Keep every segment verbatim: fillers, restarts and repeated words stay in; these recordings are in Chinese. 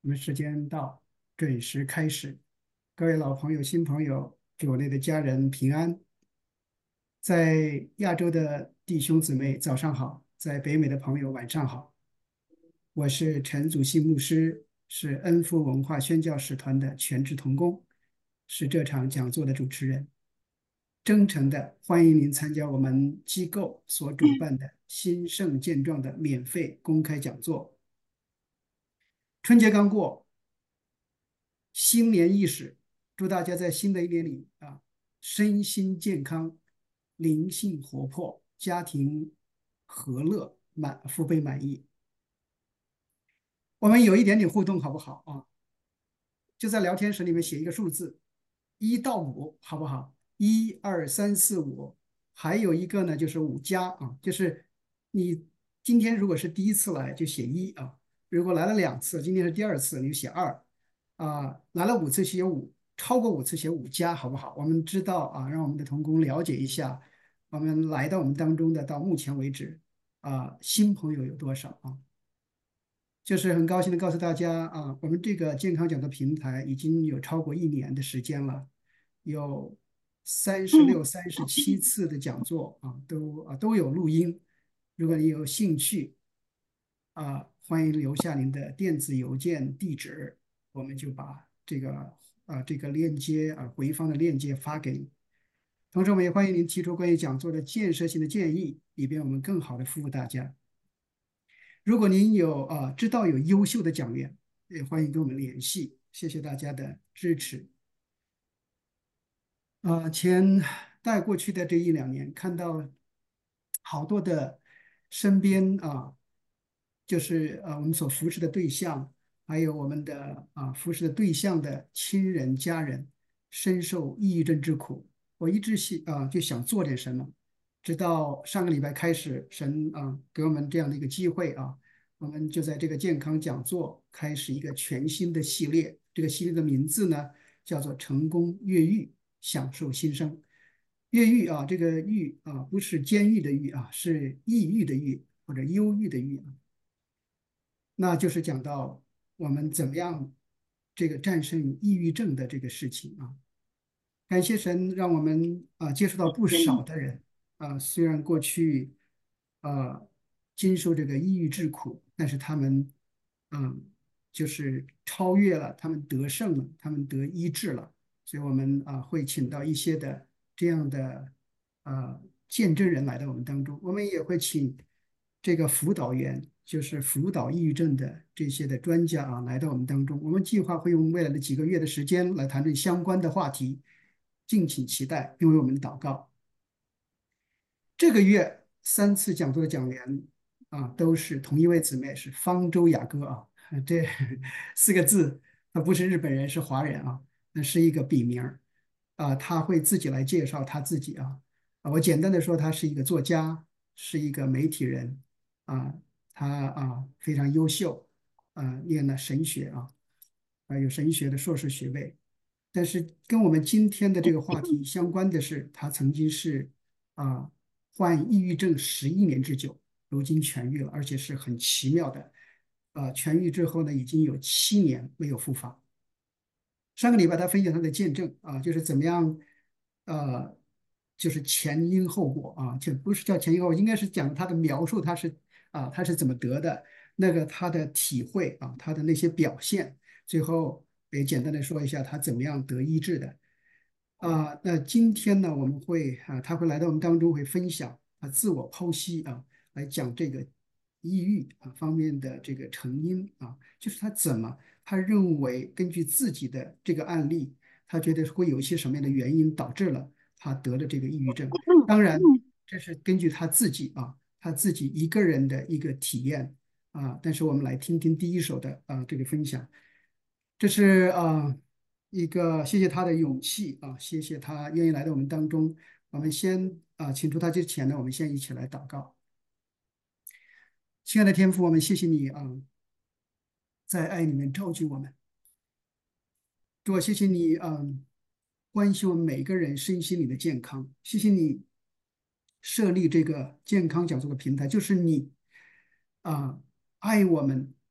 我们时间到，准时开始。各位老朋友、新朋友，主内的家人平安。在亚洲的弟兄姊妹，早上好；在北美的朋友，晚上好。我是陈祖信牧师，是恩福文化宣教使团的全职同工，是这场讲座的主持人。真诚的欢迎您参加我们机构所主办的兴盛健壮的免费公开讲座。春节刚过，新年伊始，祝大家在新的一年里啊，身心健康，灵性活泼，家庭和乐，满福杯满溢。我们有一点点互动，好不好啊？就在聊天室里面写一个数字，一到五，好不好？一二三四五，还有一个呢，就是五加啊，就是你今天如果是第一次来，就写一啊；如果来了两次，今天是第二次，你就写二啊；来了五次写五，超过五次写五加，好不好？我们知道啊，让我们的同工了解一下，我们来到我们当中的到目前为止啊，新朋友有多少啊？就是很高兴的告诉大家啊，我们这个健康讲座平台已经有超过一年的时间了，有三十六、三十七次的讲座啊，都啊都有录音。如果你有兴趣啊，欢迎留下您的电子邮件地址，我们就把这个啊这个链接啊回放的链接发给你。同时，我们也欢迎您提出关于讲座的建设性的建议，以便我们更好的服务大家。如果您有啊、呃知道有优秀的讲员，也欢迎跟我们联系。谢谢大家的支持。啊、前在过去的这一两年，看到好多的身边啊，就是啊我们所服侍的对象，还有我们的啊服侍的对象的亲人家人，深受抑郁症之苦。我一直想啊就想做点什么，直到上个礼拜开始，神啊给我们这样的一个机会啊。我们就在这个健康讲座开始一个全新的系列，这个系列的名字呢叫做“成功越狱，享受新生”。越狱啊，这个狱啊不是监狱的狱啊，是抑郁的郁或者忧郁的郁啊，那就是讲到我们怎么样这个战胜抑郁症的这个事情啊。感谢神，让我们啊接触到不少的人啊，虽然过去啊经受这个抑郁之苦，但是他们嗯就是超越了，他们得胜了，他们得医治了，所以我们啊会请到一些的这样的啊见证人来到我们当中，我们也会请这个辅导员，就是辅导抑郁症的这些的专家啊来到我们当中，我们计划会用未来的几个月的时间来谈论相关的话题。敬请期待，并为我们祷告。这个月三次讲座的讲员啊，都是同一位姊妹，是方舟雅歌啊。这四个字，他不是日本人，是华人啊，那是一个笔名啊。他会自己来介绍他自己啊。啊，我简单的说，他是一个作家，是一个媒体人啊。他啊非常优秀啊，念了神学啊，啊有神学的硕士学位。但是跟我们今天的这个话题相关的是，他曾经是啊患抑郁症十一年之久，如今痊愈了，而且是很奇妙的，啊痊愈之后呢，已经有七年没有复发。上个礼拜他分享他的见证啊，就是怎么样，呃，就是前因后果啊，就不是叫前因后果，应该是讲他的描述，他是啊他是怎么得的，那个他的体会啊，他的那些表现，最后也简单的说一下他怎么样得医治的。啊，那今天呢，我们会啊，他会来到我们当中，会分享啊，自我剖析啊，来讲这个抑郁啊方面的这个成因啊，就是他怎么，他认为根据自己的这个案例，他觉得会有一些什么样的原因导致了他得了这个抑郁症。当然，这是根据他自己啊，他自己一个人的一个体验啊，但是我们来听听第一手的啊这个分享。这是啊一个谢谢他的勇气啊，谢谢他愿意来到我们当中。我们先啊请出他之前呢，我们先一起来祷告。亲爱的天父，我们谢谢你啊，在爱里面召集我们。主啊，谢谢你啊，关心我们每一个人身心灵的健康。谢谢你设立这个健康讲座的平台，就是你啊爱我们，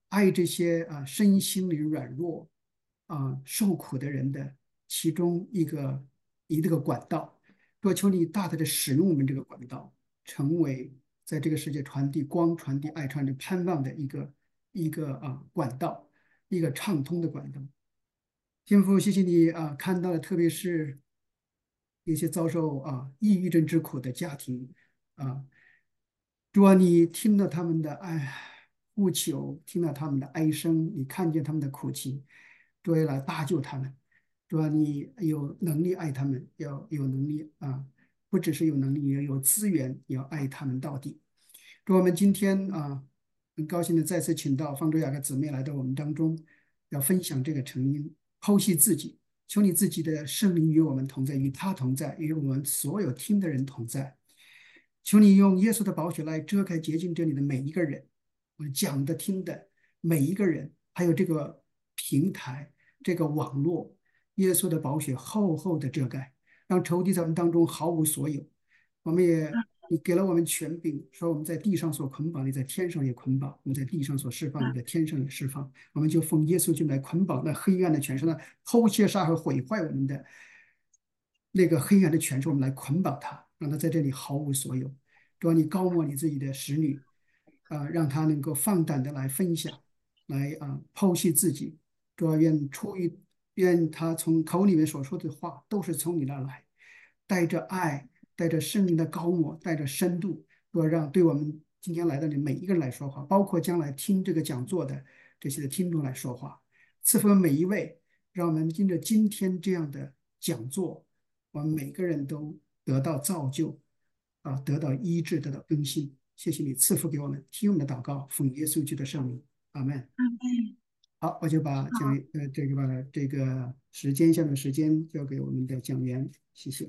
爱这些啊身心灵软弱啊受苦的人的其中一个一个管道。多求你大大的使用我们这个管道，成为在这个世界传递光、传递爱、传递盼望的一个一个啊管道，一个畅通的管道。天父，谢谢你啊，看到了，特别是一些遭受啊抑郁症之苦的家庭啊，主啊，你听了他们的唉呼求，听了他们的哀声，你看见他们的苦情，主啊，来搭救他们。主啊，你有能力爱他们，要有能力啊，不只是有能力，也要有资源，也要爱他们到底。主，我们今天啊，很高兴的再次请到方舟雅各姊妹来到我们当中，要分享这个成因，剖析自己。求你自己的圣灵与我们同在，与他同在，与我们所有听的人同在。求你用耶稣的宝血来遮盖洁净这里的每一个人，我讲的、听的每一个人，还有这个平台、这个网络，耶稣的宝血厚厚的遮盖，让仇敌在我们当中毫无所有。我们也，你给了我们权柄，说我们在地上所捆绑，你在天上也捆绑；我们在地上所释放，你在天上也释放。我们就奉耶稣就来捆绑那黑暗的权势，那偷窃、杀害、毁坏我们的那个黑暗的权势，我们来捆绑他，让他在这里毫无所有。主啊，你高摩你自己的使女，啊、让他能够放胆的来分享，来啊、剖析自己。主啊，愿出于愿他从口里面所说的话都是从你那儿来，带着爱，带着生命的高摩，带着深度，多让对我们今天来的每一个人来说话，包括将来听这个讲座的这些的听众来说话，赐福每一位，让我们因着今天这样的讲座，我们每个人都得到造就，啊，得到医治，得到更新。谢谢你赐福给我们，听我们的祷告，奉耶稣基督的圣名，阿门。 嗯， 好，我就把讲好， 呃这个把这个时间下面时间交给我们的讲员，谢谢。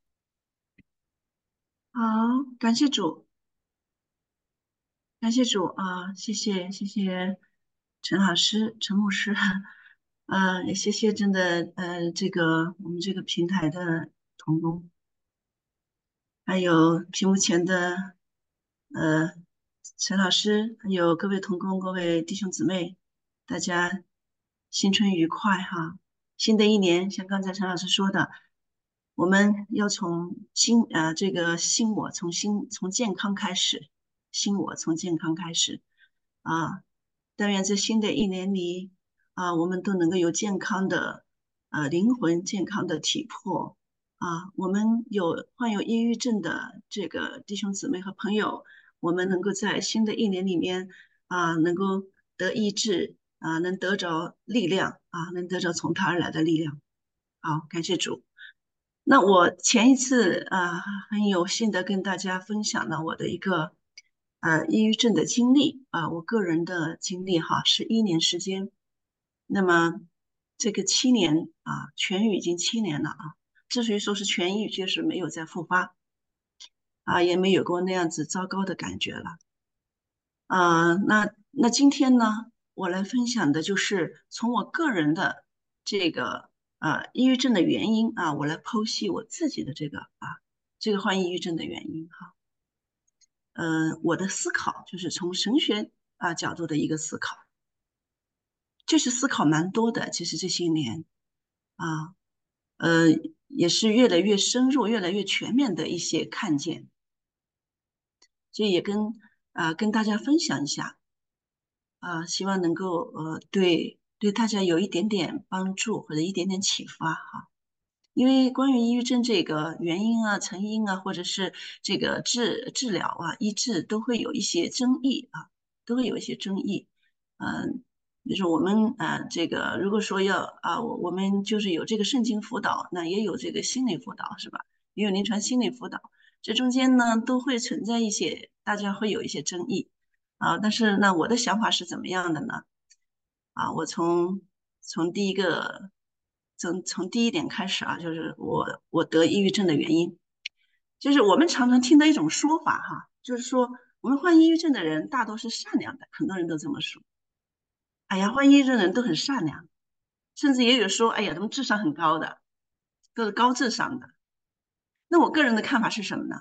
好，感谢主，感谢主啊，谢谢谢谢陈老师、陈牧师，啊，也谢谢真的呃这个我们这个平台的同工，还有屏幕前的呃陈老师，还有各位同工、各位弟兄姊妹，大家新春愉快哈！新的一年，像刚才陈老师说的，我们要从新呃这个新我从新从健康开始，新我从健康开始啊！但愿在新的一年里啊，我们都能够有健康的呃灵魂、健康的体魄。啊，我们有患有抑郁症的这个弟兄姊妹和朋友，我们能够在新的一年里面啊，能够得医治啊，能得着力量啊，能得着从他而来的力量。好，感谢主。那我前一次啊，很有幸的跟大家分享了我的一个呃抑郁症的经历啊，我个人的经历哈，是一年时间。那么这个七年啊，痊愈已经七年了啊。之所以说是痊愈，就是没有再复发啊，也没有过那样子糟糕的感觉了啊。那那今天呢，我来分享的就是从我个人的这个啊抑郁症的原因啊，我来剖析我自己的这个啊这个患抑郁症的原因哈。呃，我的思考就是从神学啊角度的一个思考，就是思考蛮多的。其实这些年啊，呃，也是越来越深入、越来越全面的一些看见，所以也跟啊、呃跟大家分享一下啊、希望能够呃对对大家有一点点帮助或者一点点启发哈。因为关于抑郁症这个原因啊、成因啊，或者是这个治治疗啊、医治，都会有一些争议啊，都会有一些争议。嗯、就是我们啊、呃这个如果说要啊、我我们就是有这个圣经辅导，那也有这个心理辅导，是吧？也有临床心理辅导，这中间呢都会存在一些，大家会有一些争议啊。但是呢，我的想法是怎么样的呢？啊，我从从第一个，从从第一点开始啊，就是我我得抑郁症的原因，就是我们常常听到一种说法哈，就是说我们患抑郁症的人大多是善良的，很多人都这么说。哎呀，患抑郁症的人都很善良，甚至也有说，哎呀，他们智商很高的，都是高智商的。那我个人的看法是什么呢？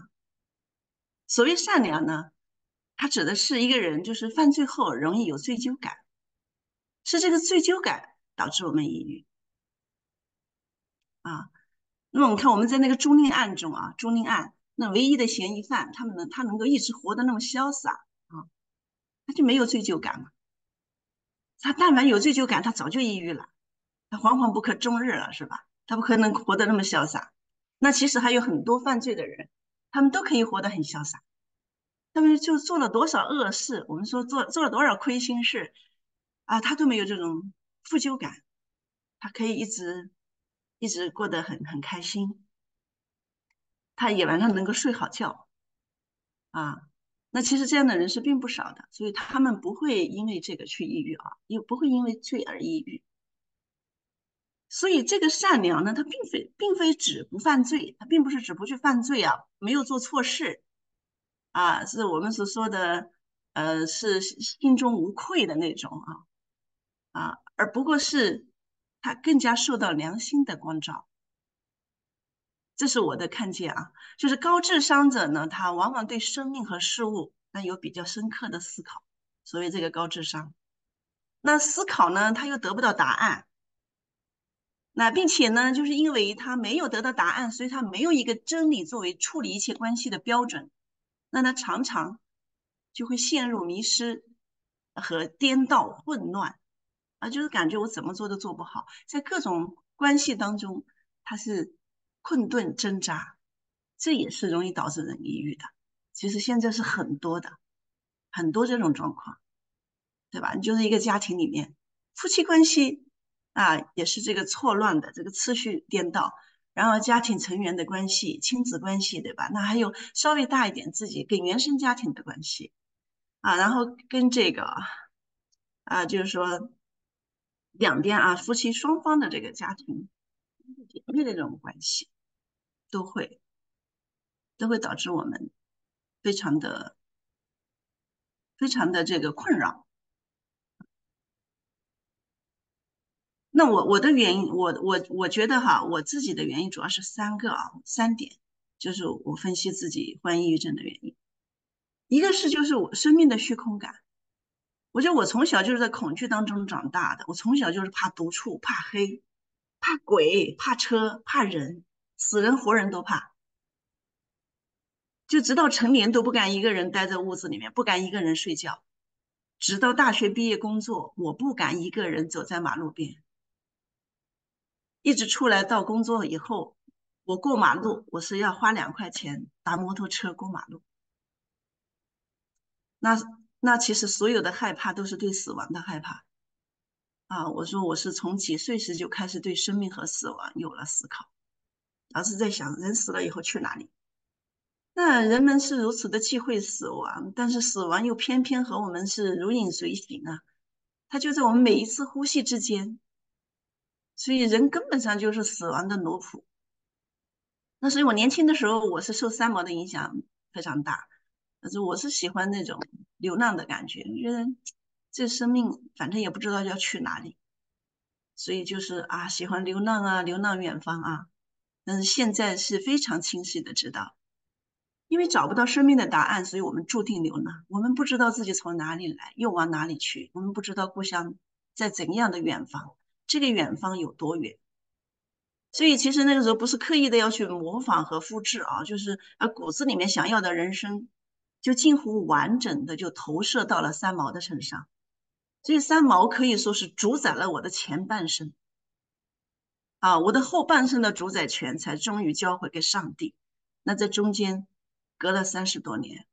所谓善良呢，它指的是一个人就是犯罪后容易有罪疚感。 是这个罪疚感导致我们抑郁啊。那么我们看我们在那个朱令案中啊，朱令案那唯一的嫌疑犯，他们能他能够一直活得那么潇洒啊，他就没有罪疚感嘛。他但凡有罪疚感，他早就抑郁了，他惶惶不可终日了，是吧？他不可能活得那么潇洒。那其实还有很多犯罪的人，他们都可以活得很潇洒，他们就做了多少恶事，我们说做做了多少亏心事啊，他都没有这种负疚感，他可以一直一直过得很很开心，他也晚上能够睡好觉啊。那其实这样的人是并不少的，所以他们不会因为这个去抑郁啊，也不会因为罪而抑郁。所以这个善良呢，它并非并非指不犯罪，它并不是指不去犯罪啊，没有做错事啊，是我们所说的呃是心中无愧的那种啊啊，而不过是他更加受到良心的光照。这是我的看见啊，就是高智商者呢，他往往对生命和事物那有比较深刻的思考，所以这个高智商。那思考呢，他又得不到答案，那并且呢，就是因为他没有得到答案，所以他没有一个真理作为处理一切关系的标准，那他常常就会陷入迷失和颠倒混乱啊，就是感觉我怎么做都做不好，在各种关系当中他是困顿挣扎，这也是容易导致人抑郁的。其实现在是很多的，很多这种状况。对吧？你就是一个家庭里面，夫妻关系啊，也是这个错乱的，这个次序颠倒，然后家庭成员的关系、亲子关系，对吧？那还有稍微大一点自己跟原生家庭的关系啊，然后跟这个啊，就是说两边啊，夫妻双方的这个家庭姐妹的这种关系，都会都会导致我们非常的非常的这个困扰。那我我的原因，我我我觉得哈，我自己的原因主要是三个啊，三点，就是我分析自己患抑郁症的原因。一个是就是我生命的虚空感，我觉得我从小就是在恐惧当中长大的，我从小就是怕独处、怕黑、怕鬼、怕车、怕人，死人活人都怕，就直到成年都不敢一个人待在屋子里面，不敢一个人睡觉，直到大学毕业工作，我不敢一个人走在马路边。一直出来到工作以后，我过马路我是要花两块钱打摩托车过马路。那那其实所有的害怕都是对死亡的害怕啊！我说我是从几岁时就开始对生命和死亡有了思考，而是在想人死了以后去哪里？那人们是如此的忌讳死亡，但是死亡又偏偏和我们是如影随形啊！它就在我们每一次呼吸之间，所以人根本上就是死亡的奴仆。那所以我年轻的时候，我是受三毛的影响非常大，但是我是喜欢那种流浪的感觉，觉得这生命反正也不知道要去哪里，所以就是啊，喜欢流浪啊，流浪远方啊。但是现在是非常清晰的知道，因为找不到生命的答案，所以我们注定流浪。我们不知道自己从哪里来，又往哪里去，我们不知道故乡在怎样的远方，这个远方有多远。所以其实那个时候不是刻意的要去模仿和复制啊，就是啊骨子里面想要的人生，就近乎完整的就投射到了三毛的身上。所以三毛可以说是主宰了我的前半生啊，我的后半生的主宰权才终于交回给上帝。那在中间隔了三十多年，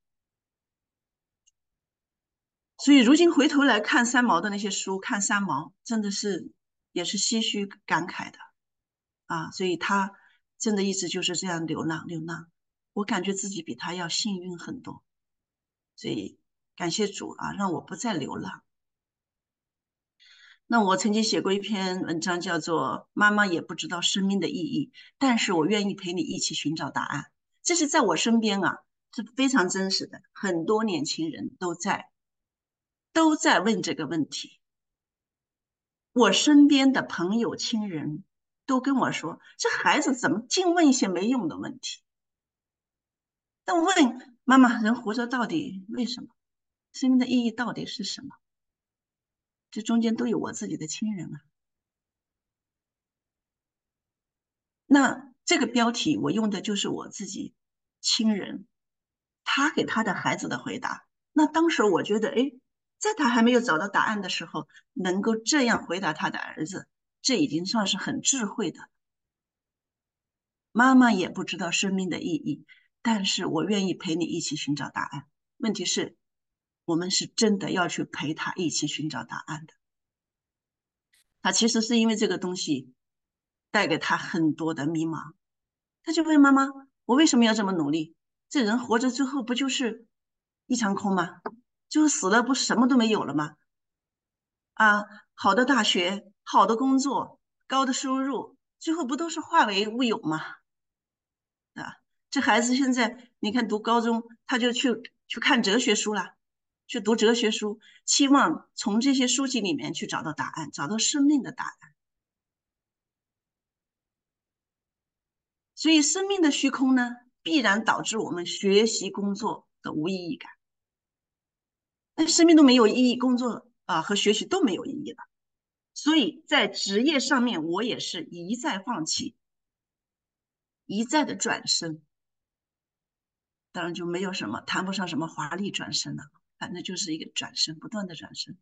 所以如今回头来看三毛的那些书，看三毛真的是也是唏嘘感慨的。啊，所以他真的一直就是这样流浪流浪。我感觉自己比他要幸运很多，所以感谢主啊，让我不再流浪。那我曾经写过一篇文章，叫做《妈妈也不知道生命的意义》，但是我愿意陪你一起寻找答案。这是在我身边啊，是非常真实的，很多年轻人都在都在问这个问题。我身边的朋友、亲人都跟我说，这孩子怎么净问一些没用的问题？但我问妈妈，人活着到底为什么？生命的意义到底是什么？ 这中间都有我自己的亲人啊。那这个标题我用的就是我自己亲人，他给他的孩子的回答。那当时我觉得，哎，在他还没有找到答案的时候，能够这样回答他的儿子，这已经算是很智慧的。妈妈也不知道生命的意义，但是我愿意陪你一起寻找答案。问题是，我们是真的要去陪他一起寻找答案的。他其实是因为这个东西带给他很多的迷茫，他就问妈妈：“我为什么要这么努力？这人活着最后不就是一场空吗？就是死了，不是什么都没有了吗？啊，好的大学，好的工作，高的收入，最后不都是化为乌有吗？啊，这孩子现在你看读高中，他就去去看哲学书了，去读哲学书，期望从这些书籍里面去找到答案，找到生命的答案。所以，生命的虚空呢，必然导致我们学习工作的无意义感。那生命都没有意义，工作啊和学习都没有意义了。所以在职业上面，我也是一再放弃，一再的转身。当然就没有什么，谈不上什么华丽转身了，反正就是一个转身，不断的转身。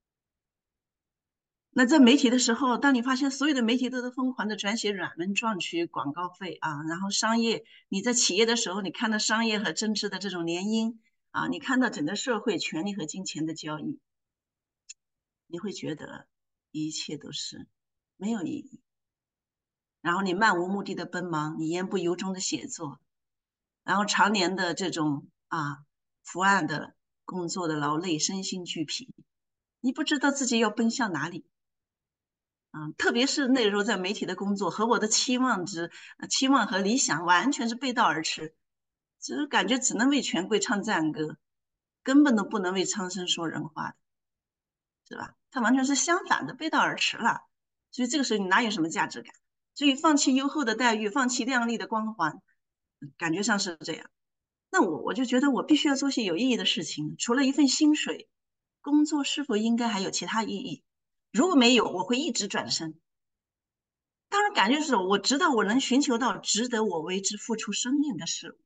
那在媒体的时候，当你发现所有的媒体都在疯狂的转写软文赚取广告费啊，然后商业，你在企业的时候，你看到商业和政治的这种联姻啊，你看到整个社会权力和金钱的交易，你会觉得一切都是没有意义。然后你漫无目的的奔忙，你言不由衷的写作，然后常年的这种啊伏案的工作的劳累，身心俱疲，你不知道自己要奔向哪里。啊，特别是那时候在媒体的工作，和我的期望值、呃期望和理想完全是背道而驰，就是感觉只能为权贵唱赞歌，根本都不能为苍生说人话的，是吧？它完全是相反的，背道而驰了。所以这个时候你哪有什么价值感？所以放弃优厚的待遇，放弃亮丽的光环，感觉上是这样。那我我就觉得我必须要做些有意义的事情，除了一份薪水，工作是否应该还有其他意义？如果没有，我会一直转身。当然，感觉是我知道我能寻求到值得我为之付出生命的事物。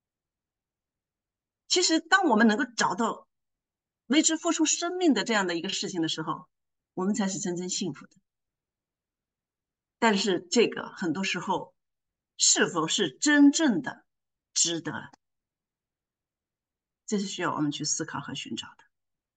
其实，当我们能够找到为之付出生命的这样的一个事情的时候，我们才是真正幸福的。但是，这个很多时候是否是真正的值得，这是需要我们去思考和寻找的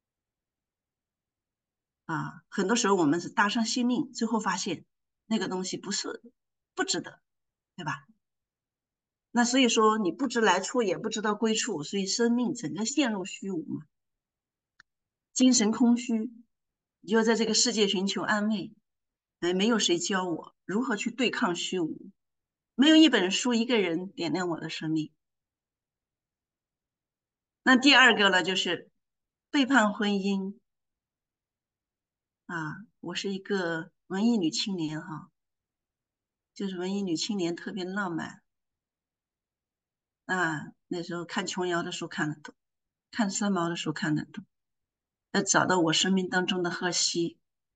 啊。很多时候我们是搭上性命，最后发现那个东西不是不值得，对吧？那所以说你不知来处，也不知道归处，所以生命整个陷入虚无嘛。精神空虚，你就在这个世界寻求安慰。哎，没有谁教我如何去对抗虚无，没有一本书、一个人点亮我的生命。那第二个呢，就是背叛婚姻啊。我是一个文艺女青年哈，就是文艺女青年特别浪漫啊。那时候看琼瑶的书看得多，看三毛的书看得多，要找到我生命当中的荷西，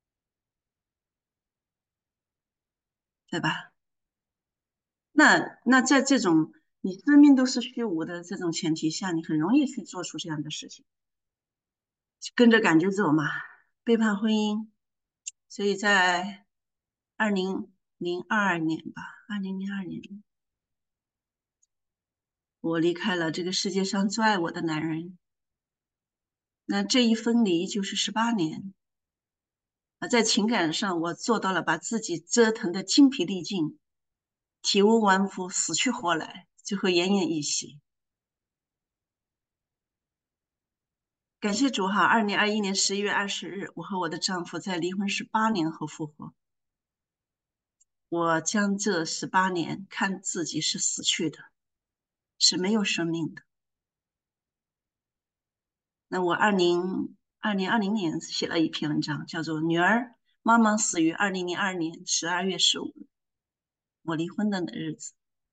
对吧？那那在这种你生命都是虚无的这种前提下，你很容易去做出这样的事情，跟着感觉走嘛，背叛婚姻。所以在二零零二年吧，二零零二年，我离开了这个世界上最爱我的男人。那这一分离就是十八年啊，在情感上我做到了把自己折腾的精疲力尽，体无完肤，死去活来，最后奄奄一息。感谢主哈，二零二一年十一月二十日，我和我的丈夫在离婚十八年后复合。我将这十八年看自己是死去的，是没有生命的。那我二零二零二零年写了一篇文章，叫做《女儿妈妈死于二零零二年十二月十五日，我离婚的日子》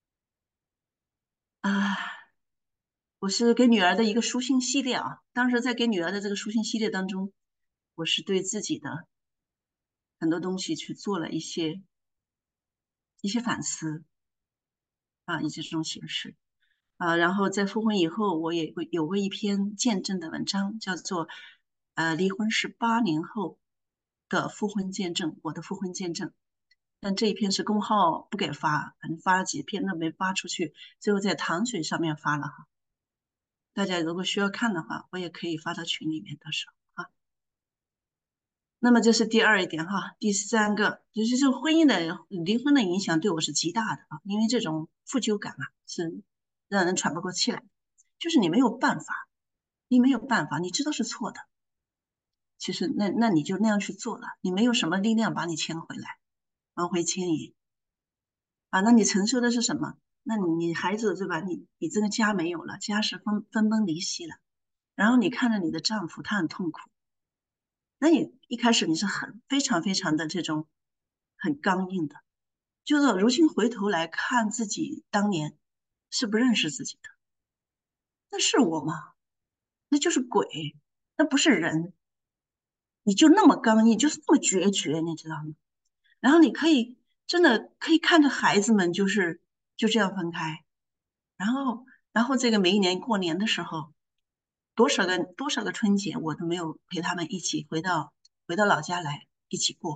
啊。我是给女儿的一个书信系列啊，当时在给女儿的这个书信系列当中， 我是对自己的很多东西去做了一些一些反思啊，以这种形式啊。然后在复婚以后，我也会有过一篇见证的文章，叫做呃离婚十八年后的复婚见证，我的复婚见证。但这一篇是公号不给发，反正发了几篇都没发出去，最后在糖水上面发了哈。大家如果需要看的话，我也可以发到群里面，到时候啊。那么这是第二一点哈，第三个就是这个婚姻的离婚的影响对我是极大的啊，因为这种负疚感啊是让人喘不过气来，就是你没有办法，你没有办法，你知道是错的，其实那那你就那样去做了，你没有什么力量把你牵回来，挽回牵引啊，那你承受的是什么？那你你孩子对吧？你你这个家没有了，家是分分崩离析了，然后你看着你的丈夫他很痛苦。那你一开始你是很非常非常的这种很刚硬的，就是如今回头来看自己当年是不认识自己的，那是我吗？那就是鬼，那不是人，你就那么刚硬，就是那么决绝，你知道吗？然后你可以真的可以看着孩子们就是就这样分开，然后然后这个每一年过年的时候，多少个多少个春节我都没有陪他们一起回到回到老家来一起过。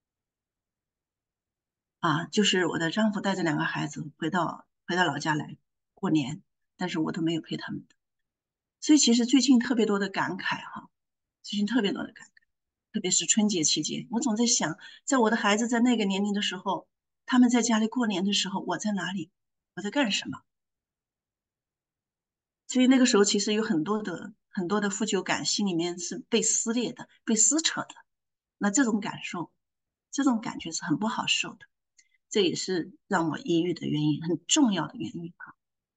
啊，就是我的丈夫带着两个孩子回到回到老家来过年，但是我都没有陪他们的，所以其实最近特别多的感慨哈，最近特别多的感慨，特别是春节期间，我总在想，在我的孩子在那个年龄的时候，他们在家里过年的时候，我在哪里，我在干什么？所以那个时候其实有很多的很多的负疚感，心里面是被撕裂的，被撕扯的，那这种感受，这种感觉是很不好受的。这也是让我抑郁的原因，很重要的原因啊，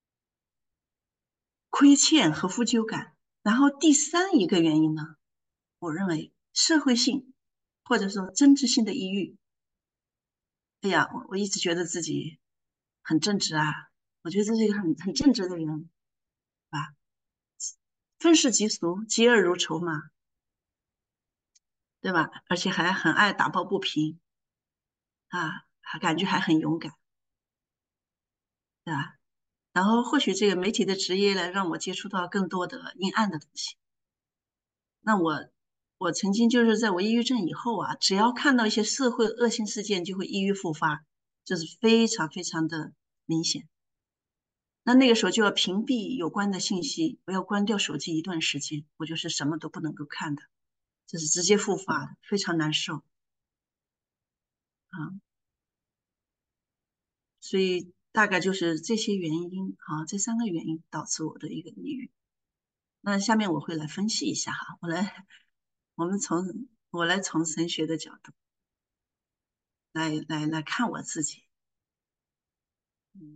亏欠和负疚感。然后第三一个原因呢，我认为社会性或者说政治性的抑郁。哎呀，我我一直觉得自己很正直啊，我觉得这是一个很很正直的人，啊，愤世嫉俗，嫉恶如仇嘛，对吧？而且还很爱打抱不平啊，还感觉还很勇敢，对吧？然后或许这个媒体的职业呢，让我接触到更多的阴暗的东西。那我我曾经就是在我抑郁症以后啊，只要看到一些社会恶性事件，就会抑郁复发，这是非常非常的明显。那那个时候就要屏蔽有关的信息，我要关掉手机一段时间，我就是什么都不能够看的，这是直接复发的，非常难受啊。所以大概就是这些原因啊，这三个原因导致我的一个抑郁。那下面我会来分析一下哈，我来，我们从我来从神学的角度来来来看我自己。嗯，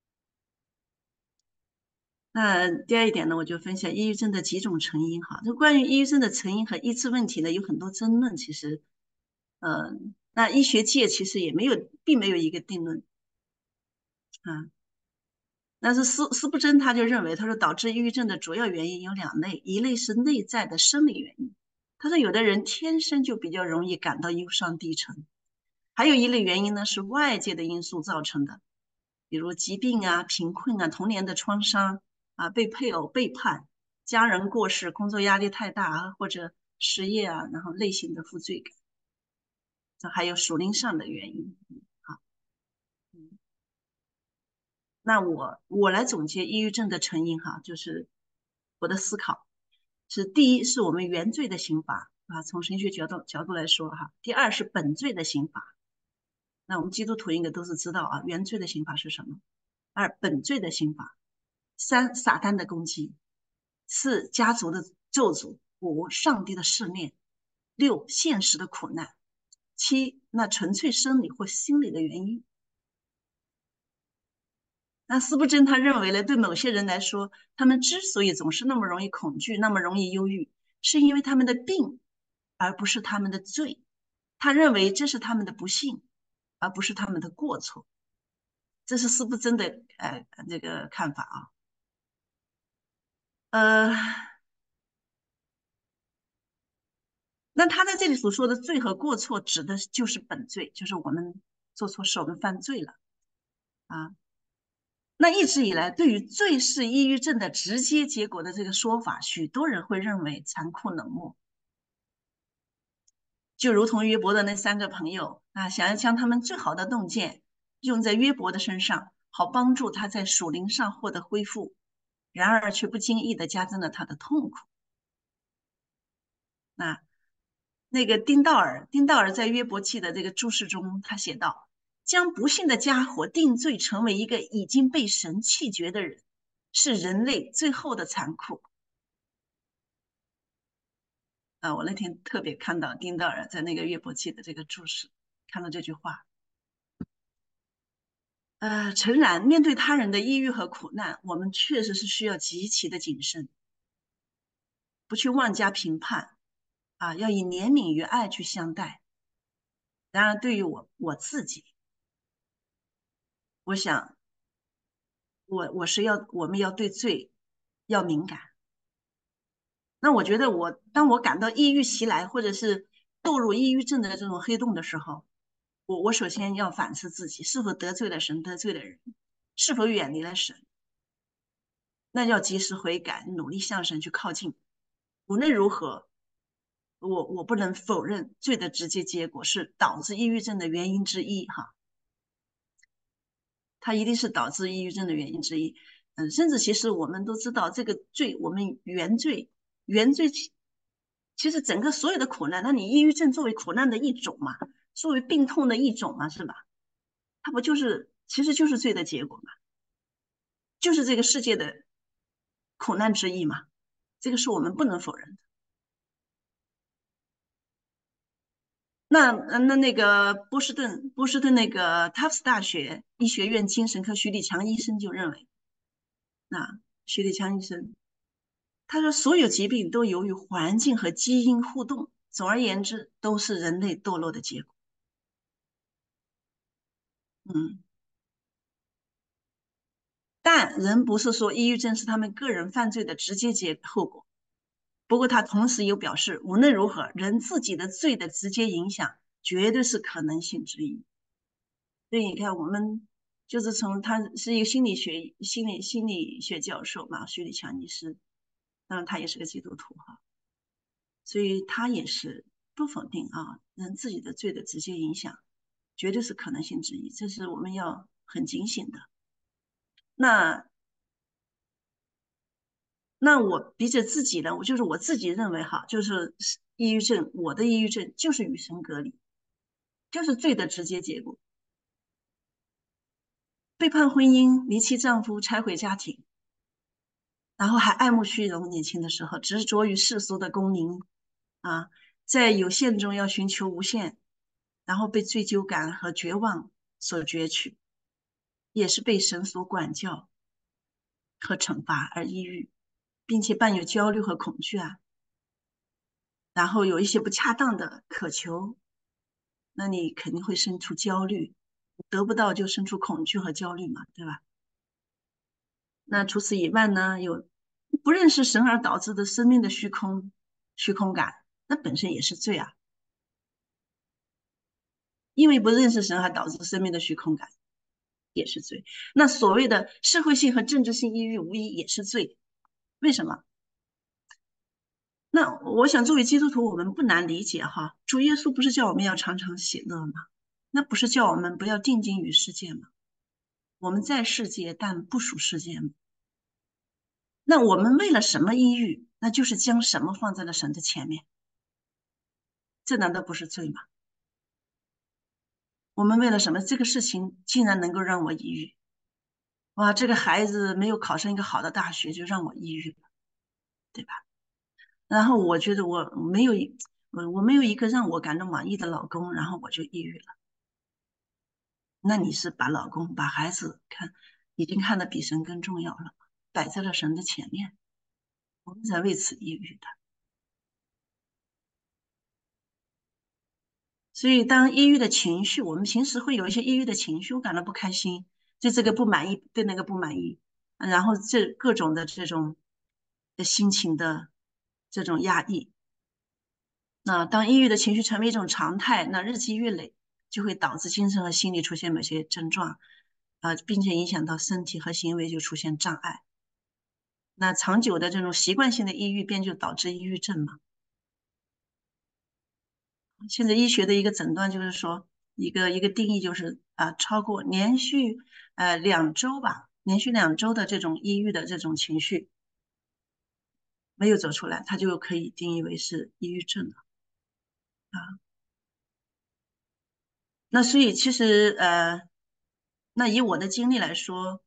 那第二一点呢，我就分享抑郁症的几种成因哈。就关于抑郁症的成因和医治问题呢，有很多争论。其实，呃，那医学界其实也没有，并没有一个定论啊。但是斯斯布珍他就认为，他说导致抑郁症的主要原因有两类，一类是内在的生理原因，他说有的人天生就比较容易感到忧伤低沉，还有一类原因呢是外界的因素造成的，比如疾病啊、贫困啊、童年的创伤啊、被配偶背叛、家人过世、工作压力太大啊，或者失业啊，然后内心的负罪感，这还有属灵上的原因。好，嗯，那我我来总结抑郁症的成因哈，就是我的思考是：第一是我们原罪的刑罚啊，从神学角度角度来说哈；第二是本罪的刑罚。那我们基督徒应该都是知道啊，原罪的刑罚是什么？二本罪的刑罚，三撒旦的攻击，四家族的咒诅，五上帝的试炼，六现实的苦难，七那纯粹生理或心理的原因。那斯布真他认为呢，对某些人来说，他们之所以总是那么容易恐惧，那么容易忧郁，是因为他们的病，而不是他们的罪。他认为这是他们的不幸，而不是他们的过错。这是斯布真的呃这个看法啊。呃， 那他在这里所说的罪和过错，指的就是本罪，就是我们做错事，我们犯罪了啊。那一直以来，对于罪是抑郁症的直接结果的这个说法，许多人会认为残酷冷漠，就如同约伯的那三个朋友啊，想要将他们最好的洞见用在约伯的身上，好帮助他在属灵上获得恢复，然而却不经意的加增了他的痛苦。那那个丁道尔，丁道尔在约伯记的这个注释中，他写道：将不幸的家伙定罪成为一个已经被神弃绝的人，是人类最后的残酷。啊，我那天特别看到丁道尔在那个约伯记的这个注释，看到这句话。呃，诚然，面对他人的抑郁和苦难，我们确实是需要极其的谨慎，不去妄加评判啊，要以怜悯与爱去相待。然而，对于我我自己，我想，我我是要我们要对罪要敏感。那我觉得我当我感到抑郁袭来，或者是堕入抑郁症的这种黑洞的时候，我我首先要反思自己是否得罪了神，得罪了人，是否远离了神。那要及时悔改，努力向神去靠近。无论如何，我我不能否认罪的直接结果是导致抑郁症的原因之一哈，它一定是导致抑郁症的原因之一。嗯，甚至其实我们都知道，这个罪我们原罪原罪其其实整个所有的苦难，那你抑郁症作为苦难的一种嘛，作为病痛的一种嘛，是吧？它不就是其实就是罪的结果嘛，就是这个世界的苦难之一嘛，这个是我们不能否认的。那那那个波士顿波士顿那个 Tufts 大学医学院精神科徐立强医生就认为，那徐立强医生他说，所有疾病都由于环境和基因互动，总而言之，都是人类堕落的结果。嗯，但人不是说抑郁症是他们个人犯罪的直接结后果。不过他同时又表示，无论如何，人自己的罪的直接影响绝对是可能性之一。所以你看，我们就是从他是一个心理学心理心理学教授嘛，徐立强医师，当然他也是个基督徒哈，所以他也是不否定啊人自己的罪的直接影响，绝对是可能性之一，这是我们要很警醒的。那那我比着自己呢，我就是我自己认为哈，就是抑郁症，我的抑郁症就是与神隔离，就是罪的直接结果，背叛婚姻，离弃丈夫，拆毁家庭。然后还爱慕虚荣，年轻的时候执着于世俗的功名啊，在有限中要寻求无限，然后被罪疚感和绝望所攫取，也是被神所管教和惩罚而抑郁，并且伴有焦虑和恐惧啊，然后有一些不恰当的渴求，那你肯定会生出焦虑，得不到就生出恐惧和焦虑嘛，对吧？那除此以外呢，有不认识神而导致的生命的虚空、虚空感，那本身也是罪啊。因为不认识神而导致生命的虚空感，也是罪。那所谓的社会性和政治性抑郁，无疑也是罪。为什么？那我想，作为基督徒，我们不难理解哈。主耶稣不是叫我们要常常喜乐吗？那不是叫我们不要定睛于世界吗？我们在世界，但不属世界吗？那我们为了什么抑郁？那就是将什么放在了神的前面，这难道不是罪吗？我们为了什么？这个事情竟然能够让我抑郁？哇，这个孩子没有考上一个好的大学，就让我抑郁了，对吧？然后我觉得我没有一，我我没有一个让我感到满意的老公，然后我就抑郁了。那你是把老公、把孩子看，已经看得比神更重要了，摆在了神的前面，我们才为此抑郁的。所以，当抑郁的情绪，我们平时会有一些抑郁的情绪，我感到不开心，对这个不满意，对那个不满意，然后这各种的这种的心情的这种压抑， 那当抑郁的情绪成为一种常态，那日积月累就会导致精神和心理出现某些症状，啊、并且影响到身体和行为就出现障碍。那长久的这种习惯性的抑郁，便就导致抑郁症嘛。现在医学的一个诊断就是说，一个一个定义就是啊，超过连续呃两周吧，连续两周的这种抑郁的这种情绪没有走出来，它就可以定义为是抑郁症了啊。那所以其实呃，那以我的经历来说，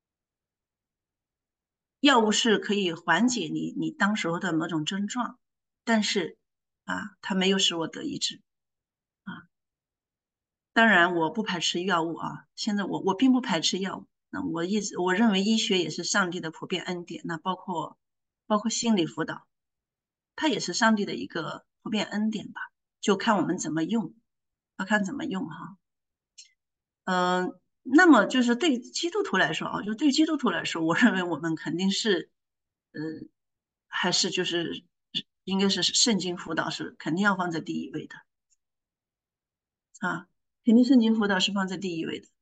药物是可以缓解你你当时候的某种症状，但是啊，它没有使我得医治啊。当然，我不排斥药物啊。现在我我并不排斥药物。那我一直我认为医学也是上帝的普遍恩典。那包括包括心理辅导，它也是上帝的一个普遍恩典吧。就看我们怎么用，要看怎么用哈。嗯、呃那么就是对于基督徒来说啊，就对于基督徒来说，我认为我们肯定是，呃，还是就是应该是圣经辅导是肯定要放在第一位的啊，肯定圣经辅导是放在第一位的。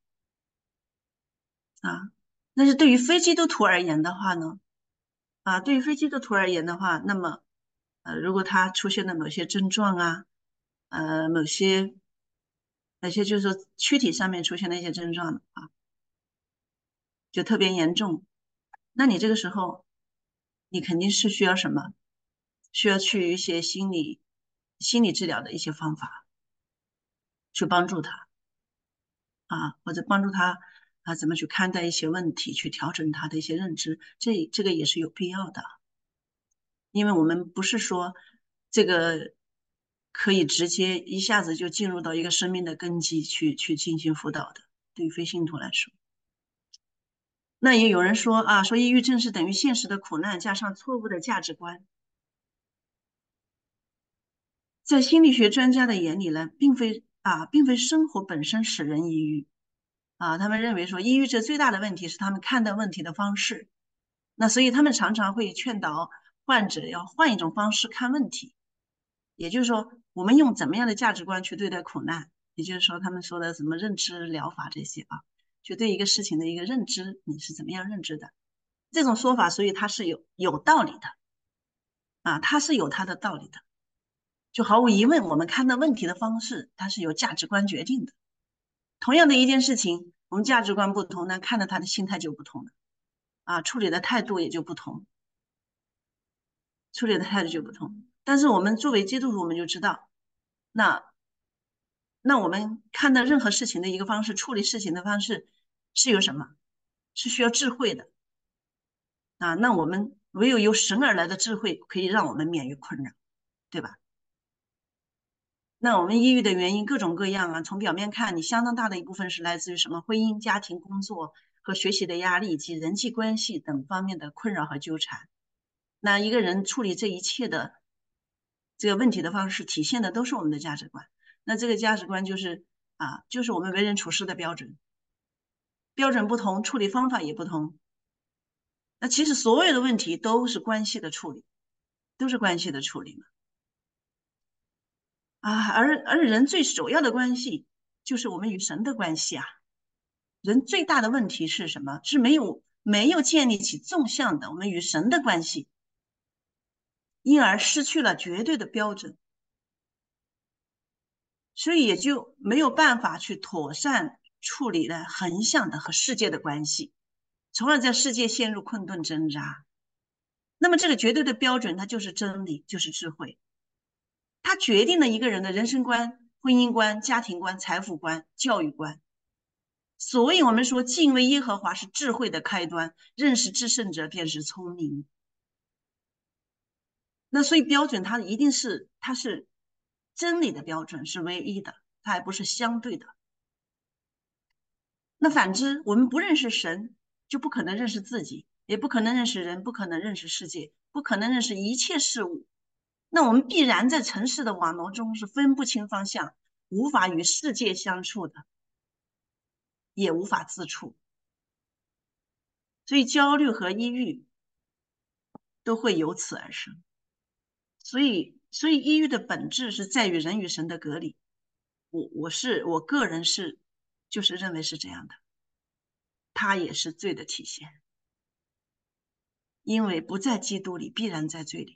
啊，但是对于非基督徒而言的话呢，啊，对于非基督徒而言的话，那么，呃，如果他出现了某些症状啊，呃，某些某些就是说躯体上面出现的一些症状啊，就特别严重，那你这个时候，你肯定是需要什么？需要去一些心理心理治疗的一些方法去帮助他啊，或者帮助他啊怎么去看待一些问题，去调整他的一些认知，这这个也是有必要的。因为我们不是说这个可以直接一下子就进入到一个生命的根基去去进行辅导的，对于非信徒来说。那也有人说啊，说抑郁症是等于现实的苦难加上错误的价值观。在心理学专家的眼里呢，并非啊，并非生活本身使人抑郁啊，他们认为说，抑郁症最大的问题是他们看待问题的方式。那所以他们常常会劝导患者要换一种方式看问题。也就是说，我们用怎么样的价值观去对待苦难？也就是说，他们说的什么认知疗法这些啊，就对一个事情的一个认知，你是怎么样认知的？这种说法，所以它是有有道理的啊，它是有它的道理的。就毫无疑问，我们看待问题的方式，它是由价值观决定的。同样的一件事情，我们价值观不同，那看到他的心态就不同了啊，处理的态度也就不同，处理的态度就不同。但是我们作为基督徒，我们就知道，那那我们看待任何事情的一个方式，处理事情的方式是有什么？是需要智慧的啊。那我们唯有由神而来的智慧，可以让我们免于困扰，对吧？那我们抑郁的原因各种各样啊，从表面看，你相当大的一部分是来自于什么婚姻、家庭、工作和学习的压力以及人际关系等方面的困扰和纠缠。那一个人处理这一切的这个问题的方式，体现的都是我们的价值观。那这个价值观就是啊，就是我们为人处事的标准。标准不同，处理方法也不同。那其实所有的问题都是关系的处理，都是关系的处理嘛。啊，而而人最首要的关系就是我们与神的关系啊。人最大的问题是什么？是没有没有建立起纵向的我们与神的关系，因而失去了绝对的标准，所以也就没有办法去妥善处理了横向的和世界的关系，从而在世界陷入困顿挣扎。那么这个绝对的标准，它就是真理，就是智慧，它决定了一个人的人生观、婚姻观、家庭观、财富观、教育观。所以我们说，敬畏耶和华是智慧的开端，认识至圣者便是聪明。那所以标准它一定是它是真理的标准，是唯一的，它还不是相对的。那反之，我们不认识神，就不可能认识自己，也不可能认识人，不可能认识世界，不可能认识一切事物。那我们必然在城市的网络中是分不清方向，无法与世界相处的，也无法自处。所以焦虑和抑郁都会由此而生。所以所以抑郁的本质是在于人与神的隔离。我我是我个人是就是认为是这样的，它也是罪的体现，因为不在基督里，必然在罪里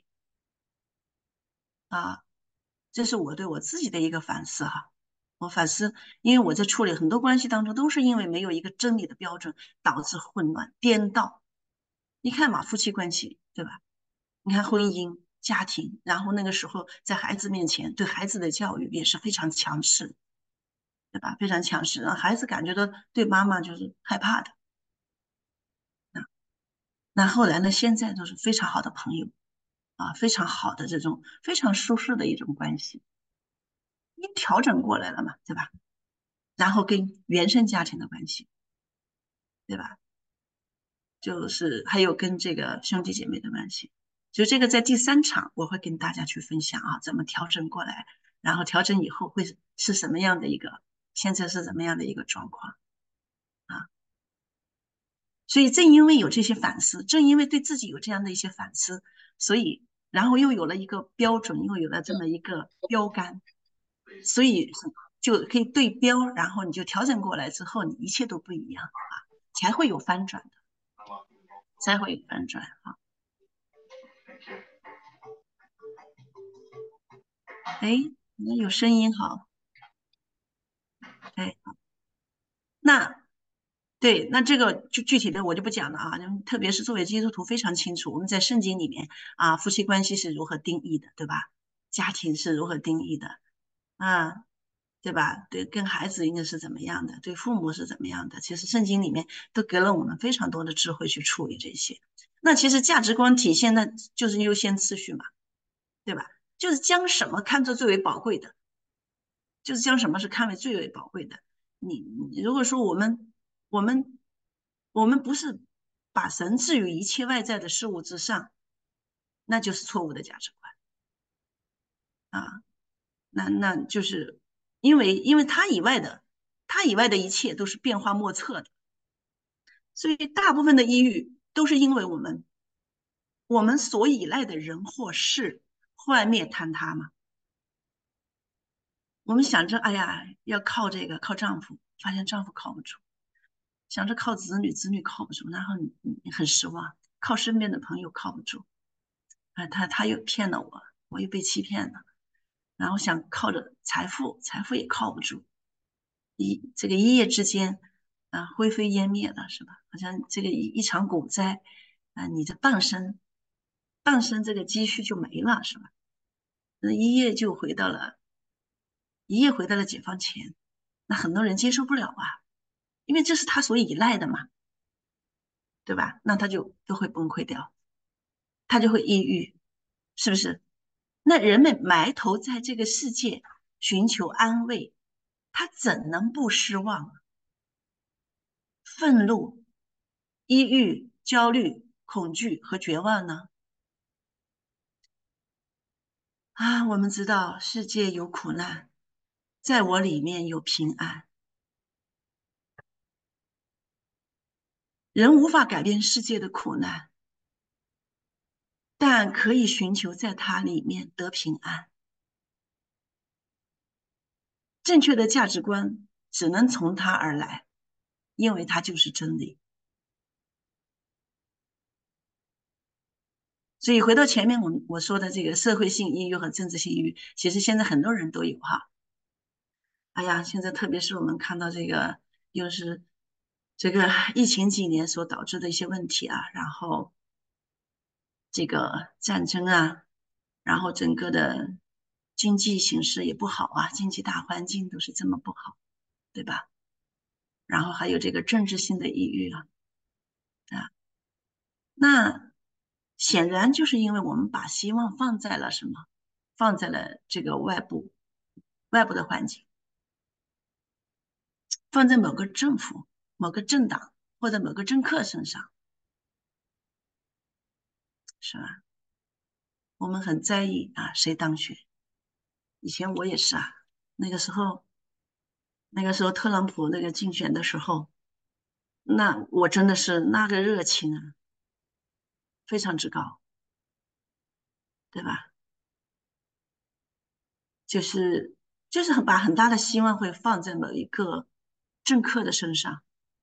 啊。这是我对我自己的一个反思哈。我反思，因为我在处理很多关系当中，都是因为没有一个真理的标准，导致混乱颠倒。你看嘛，夫妻关系对吧？你看婚姻、家庭，然后那个时候在孩子面前对孩子的教育也是非常强势，对吧？非常强势，让孩子感觉到对妈妈就是害怕的。那那后来呢？现在都是非常好的朋友啊，非常好的这种非常舒适的一种关系，你调整过来了嘛，对吧？然后跟原生家庭的关系，对吧？就是还有跟这个兄弟姐妹的关系，所以这个在第三场我会跟大家去分享啊，怎么调整过来，然后调整以后会是什么样的一个，现在是怎么样的一个状况啊？所以正因为有这些反思，正因为对自己有这样的一些反思，所以然后又有了一个标准，又有了这么一个标杆，所以就可以对标，然后你就调整过来之后，你一切都不一样啊，才会有翻转的，才会有翻转啊。哎，那有声音好，哎，那对，那这个就具体的我就不讲了啊，特别是作为基督徒非常清楚，我们在圣经里面啊，夫妻关系是如何定义的，对吧？家庭是如何定义的啊，对吧？对，跟孩子应该是怎么样的，对父母是怎么样的？其实圣经里面都给了我们非常多的智慧去处理这些。那其实价值观体现的就是优先次序嘛，对吧？就是将什么看作最为宝贵的。就是将什么是看为最为宝贵的。你你如果说我们我们我们不是把神置于一切外在的事物之上，那就是错误的价值观啊。那那就是因为因为他以外的他以外的一切都是变化莫测的，所以大部分的抑郁都是因为我们我们所依赖的人或事幻灭坍塌嘛。我们想着哎呀要靠这个靠丈夫，发现丈夫靠不住。想着靠子女，子女靠不住，然后你你很失望，靠身边的朋友靠不住，啊，他他又骗了我，我又被欺骗了，然后想靠着财富，财富也靠不住，一这个一夜之间啊灰飞烟灭了，是吧？好像这个一一场股灾啊，你的半生半生这个积蓄就没了，是吧？那一夜就回到了一夜回到了解放前，那很多人接受不了啊，因为这是他所依赖的嘛，对吧？那他就都会崩溃掉。他就会抑郁，是不是？那人们埋头在这个世界寻求安慰，他怎能不失望、愤怒、抑郁、焦虑、恐惧和绝望呢？啊，我们知道世界有苦难，在我里面有平安。人无法改变世界的苦难，但可以寻求在它里面得平安。正确的价值观只能从它而来，因为它就是真理。所以回到前面我我说的这个社会性抑郁和政治性抑郁，其实现在很多人都有哈。哎呀，现在特别是我们看到这个，又是这个疫情几年所导致的一些问题啊，然后这个战争啊，然后整个的经济形势也不好啊，经济大环境都是这么不好，对吧？然后还有这个政治性的抑郁啊，啊，那显然就是因为我们把希望放在了什么？放在了这个外部外部的环境，放在某个政府、某个政党或者某个政客身上，是吧？我们很在意啊，谁当选？以前我也是啊，那个时候，那个时候特朗普那个竞选的时候，那我真的是那个热情啊，非常之高，对吧？ 就是就是很把很大的希望会放在某一个政客的身上。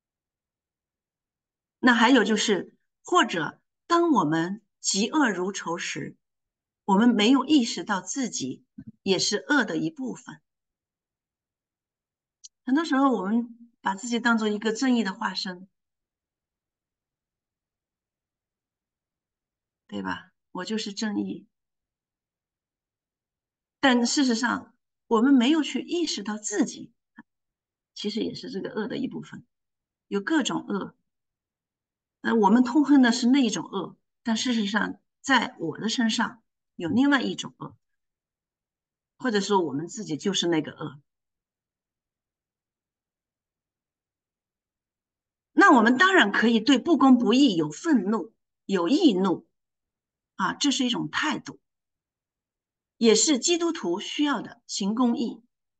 那还有就是，或者当我们嫉恶如仇时，我们没有意识到自己也是恶的一部分。很多时候，我们把自己当做一个正义的化身，对吧？我就是正义，但事实上，我们没有去意识到自己其实也是这个恶的一部分，有各种恶。那我们痛恨的是那一种恶，但事实上，在我的身上有另外一种恶，或者说我们自己就是那个恶。那我们当然可以对不公不义有愤怒、有易怒啊，这是一种态度，也是基督徒需要的行公义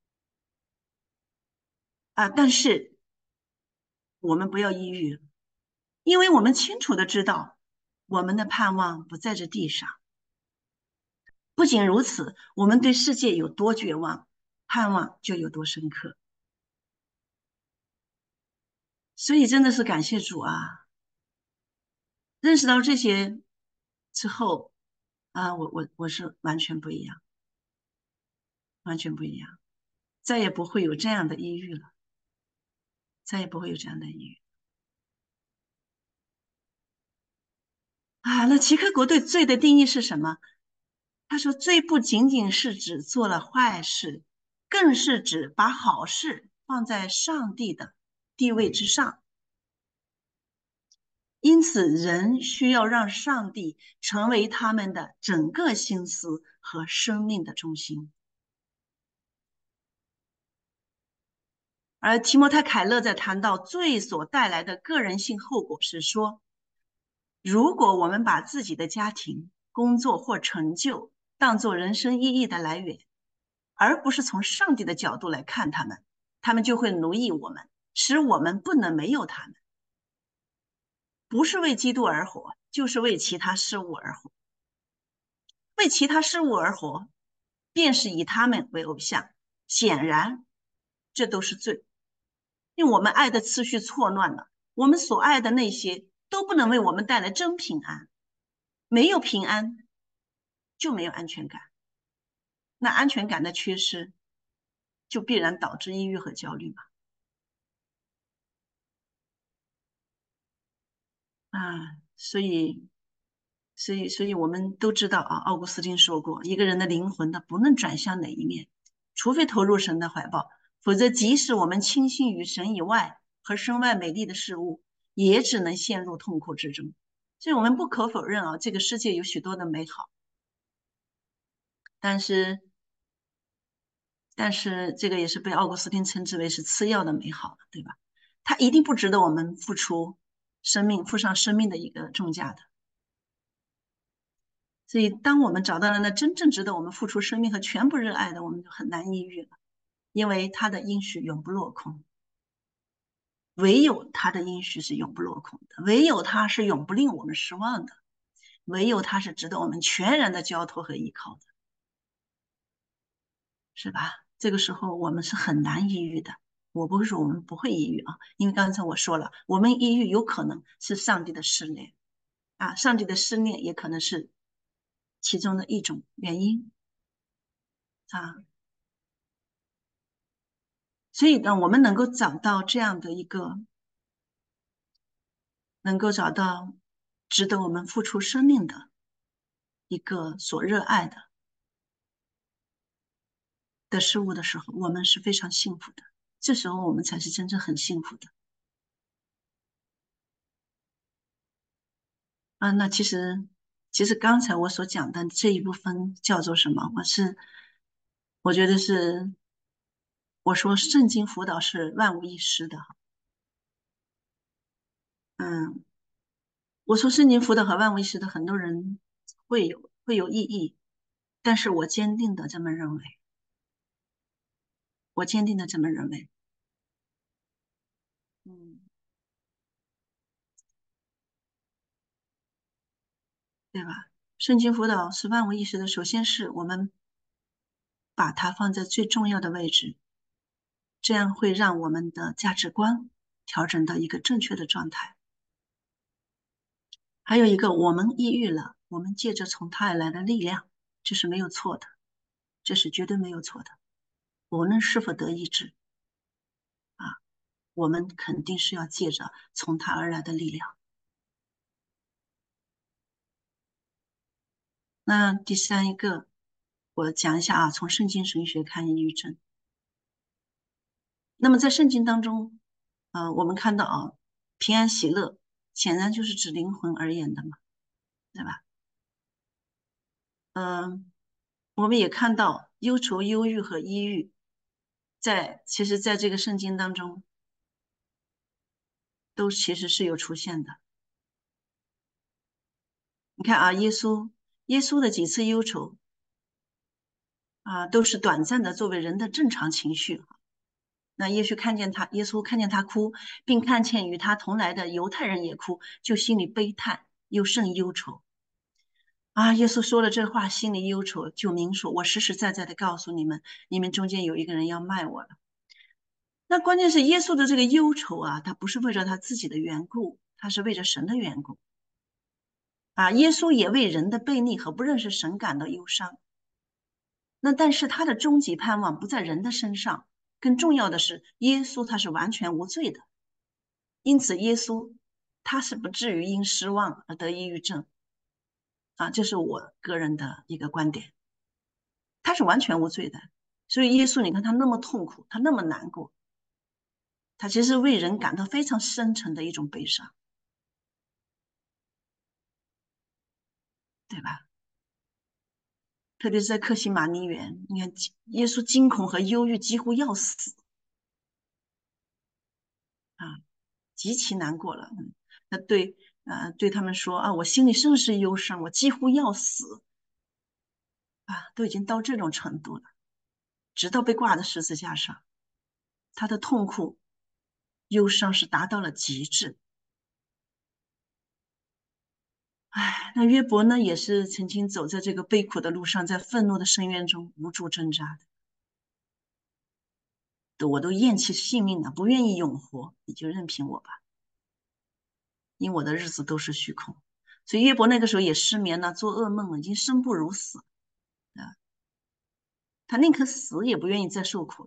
啊。但是我们不要抑郁，因为我们清楚的知道，我们的盼望不在这地上。不仅如此，我们对世界有多绝望，盼望就有多深刻。所以真的是感谢主啊！认识到这些之后啊，我我我是完全不一样，完全不一样，再也不会有这样的抑郁了，再也不会有这样的抑郁啊。那齐克果对罪的定义是什么？他说，罪不仅仅是指做了坏事，更是指把好事放在上帝的地位之上。因此，人需要让上帝成为他们的整个心思和生命的中心。而提摩太·凯勒在谈到罪所带来的个人性后果时说：如果我们把自己的家庭、工作或成就当作人生意义的来源，而不是从上帝的角度来看他们，他们就会奴役我们，使我们不能没有他们。不是为基督而活，就是为其他事物而活。为其他事物而活，便是以他们为偶像。显然，这都是罪，因为我们爱的次序错乱了。我们所爱的那些都不能为我们带来真平安，没有平安就没有安全感，那安全感的缺失就必然导致抑郁和焦虑嘛。啊，所以，所以，所以我们都知道啊，奥古斯丁说过，一个人的灵魂他不能转向哪一面，除非投入神的怀抱，否则即使我们倾心于神以外和身外美丽的事物，也只能陷入痛苦之中。所以我们不可否认啊，这个世界有许多的美好，但是，但是这个也是被奥古斯丁称之为是次要的美好，对吧？它一定不值得我们付出生命、付上生命的一个重价的。所以，当我们找到了那真正值得我们付出生命和全部热爱的，我们就很难抑郁了，因为他的应许永不落空。唯有他的应许是永不落空的，唯有他是永不令我们失望的，唯有他是值得我们全然的交托和依靠的，是吧？这个时候我们是很难抑郁的。我不是说我们不会抑郁啊，因为刚才我说了，我们抑郁有可能是上帝的试炼啊，上帝的试炼也可能是其中的一种原因啊。所以呢，我们能够找到这样的一个，能够找到值得我们付出生命的一个所热爱的的事物的时候，我们是非常幸福的。这时候我们才是真正很幸福的啊。那其实，其实刚才我所讲的这一部分叫做什么？我是我觉得是我说圣经辅导是万无一失的。嗯，我说圣经辅导和万无一失的，很多人会有会有异议，但是我坚定的这么认为。我坚定的这么认为，嗯，对吧？圣经辅导是万无一失的，首先是我们把它放在最重要的位置，这样会让我们的价值观调整到一个正确的状态。还有一个，我们抑郁了，我们借着从他而来的力量，这是没有错的，这是绝对没有错的。我们是否得医治啊？我们肯定是要借着从他而来的力量。那第三一个，我讲一下啊，从圣经神学看抑郁症。那么在圣经当中，呃，我们看到啊，平安喜乐，显然就是指灵魂而言的嘛，对吧？嗯，我们也看到忧愁、忧郁和抑郁，在其实在这个圣经当中都其实是有出现的。你看啊，耶稣耶稣的几次忧愁啊，都是短暂的，作为人的正常情绪。那耶稣看见他，耶稣看见他哭，并看见与他同来的犹太人也哭，就心里悲叹，又甚忧愁。啊，耶稣说了这话，心里忧愁，就明说：我实实在在的告诉你们，你们中间有一个人要卖我了。那关键是耶稣的这个忧愁啊，他不是为了他自己的缘故，他是为着神的缘故啊。耶稣也为人的悖逆和不认识神感到忧伤。那但是他的终极盼望不在人的身上，更重要的是，耶稣他是完全无罪的，因此耶稣他是不至于因失望而得抑郁症啊，这是我个人的一个观点。他是完全无罪的，所以耶稣你看他那么痛苦，他那么难过，他其实为人感到非常深沉的一种悲伤，对吧？特别是在克西马尼园，你看耶稣惊恐和忧郁，几乎要死啊，极其难过了。嗯，那对，呃，对他们说啊，我心里甚是忧伤，我几乎要死啊，都已经到这种程度了，直到被挂在十字架上，他的痛苦、忧伤是达到了极致。唉，那约伯呢，也是曾经走在这个悲苦的路上，在愤怒的深渊中无助挣扎的。我都厌弃性命了，不愿意永活，你就任凭我吧，因我的日子都是虚空。所以约伯那个时候也失眠了，做噩梦了，已经生不如死啊！他宁可死，也不愿意再受苦了。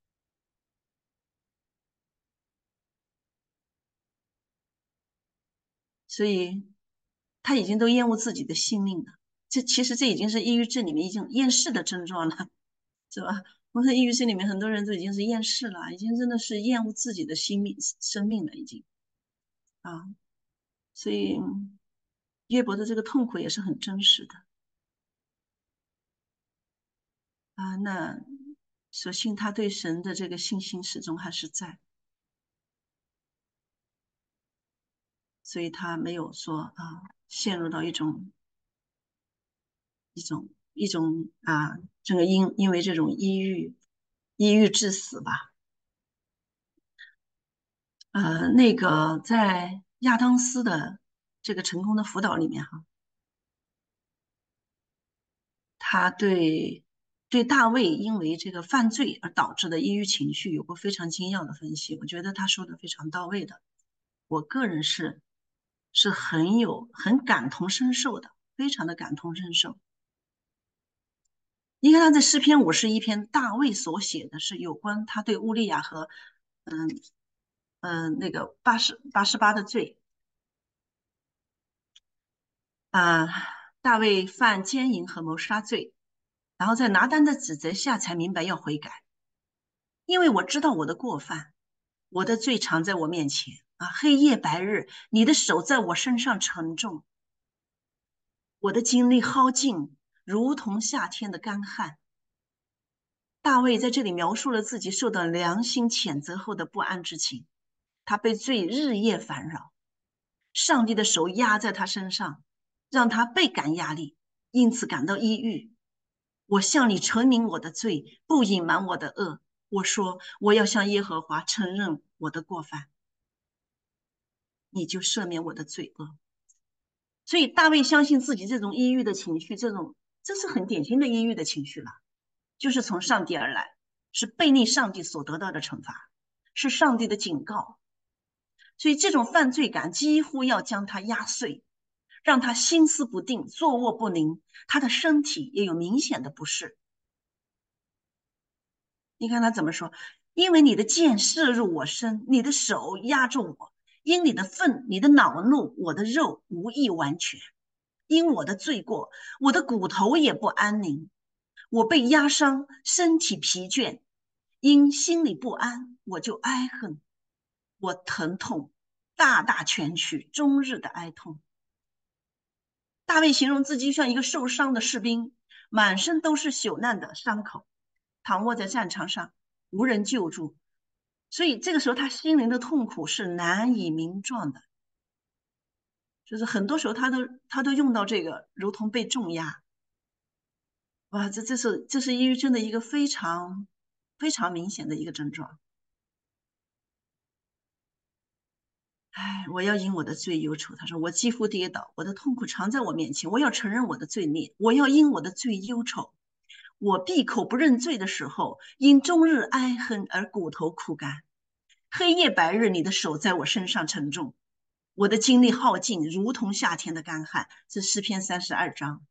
所以他已经都厌恶自己的性命了。这其实这已经是抑郁症里面一种厌世的症状了，是吧？我说抑郁症里面很多人都已经是厌世了，已经真的是厌恶自己的性命生命了，已经啊。所以约伯的这个痛苦也是很真实的啊。那所幸他对神的这个信心始终还是在，所以他没有说啊陷入到一种一种一种啊这个因因为这种抑郁抑郁致死吧。呃，那个在亚当斯的这个成功的辅导里面哈，他对对大卫因为这个犯罪而导致的抑郁情绪有过非常精要的分析，我觉得他说的非常到位的。我个人是是很有很感同身受的，非常的感同身受。你看他在诗篇五十一篇，大卫所写的是有关他对乌利亚和嗯嗯、呃那个八十八十八的罪啊、大卫犯奸淫和谋杀罪，然后在拿单的指责下才明白要悔改，因为我知道我的过犯，我的罪常在我面前啊，黑夜白日，你的手在我身上沉重，我的精力耗尽，如同夏天的干旱。大卫在这里描述了自己受到良心谴责后的不安之情，他被罪日夜烦扰，上帝的手压在他身上，让他倍感压力，因此感到抑郁。我向你陈明我的罪，不隐瞒我的恶。我说我要向耶和华承认我的过犯，你就赦免我的罪恶。所以大卫相信自己这种抑郁的情绪，这种这是很典型的抑郁的情绪了。 就是从上帝而来，是背逆上帝所得到的惩罚，是上帝的警告。所以这种犯罪感几乎要将他压碎，让他心思不定，坐卧不宁，他的身体也有明显的不适。你看他怎么说？因为你的箭射入我身，你的手压住我，因你的愤，你的恼怒，我的肉无益完全。因我的罪过，我的骨头也不安宁。我被压伤，身体疲倦，因心里不安，我就哀恨，我疼痛，大大蜷曲，终日的哀痛。大卫形容自己像一个受伤的士兵，满身都是朽烂的伤口，躺卧在战场上，无人救助。所以这个时候他心灵的痛苦是难以名状的，就是很多时候他都他都用到这个，如同被重压。哇，这这是这是抑郁症的一个非常非常明显的一个症状。哎，我要因我的罪忧愁。他说我几乎跌倒，我的痛苦常在我面前，我要承认我的罪孽，我要因我的罪忧愁。我闭口不认罪的时候，因终日哀恨而骨头枯干。黑夜白日，你的手在我身上沉重，我的精力耗尽，如同夏天的干旱。这诗篇三十二章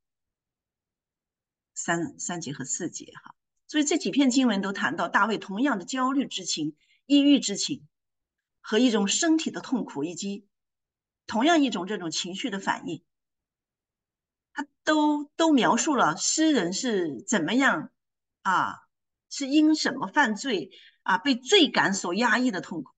三三节和四节哈。所以这几篇经文都谈到大卫同样的焦虑之情、抑郁之情和一种身体的痛苦，以及同样一种这种情绪的反应，他都都描述了诗人是怎么样啊，是因什么犯罪啊，被罪感所压抑的痛苦。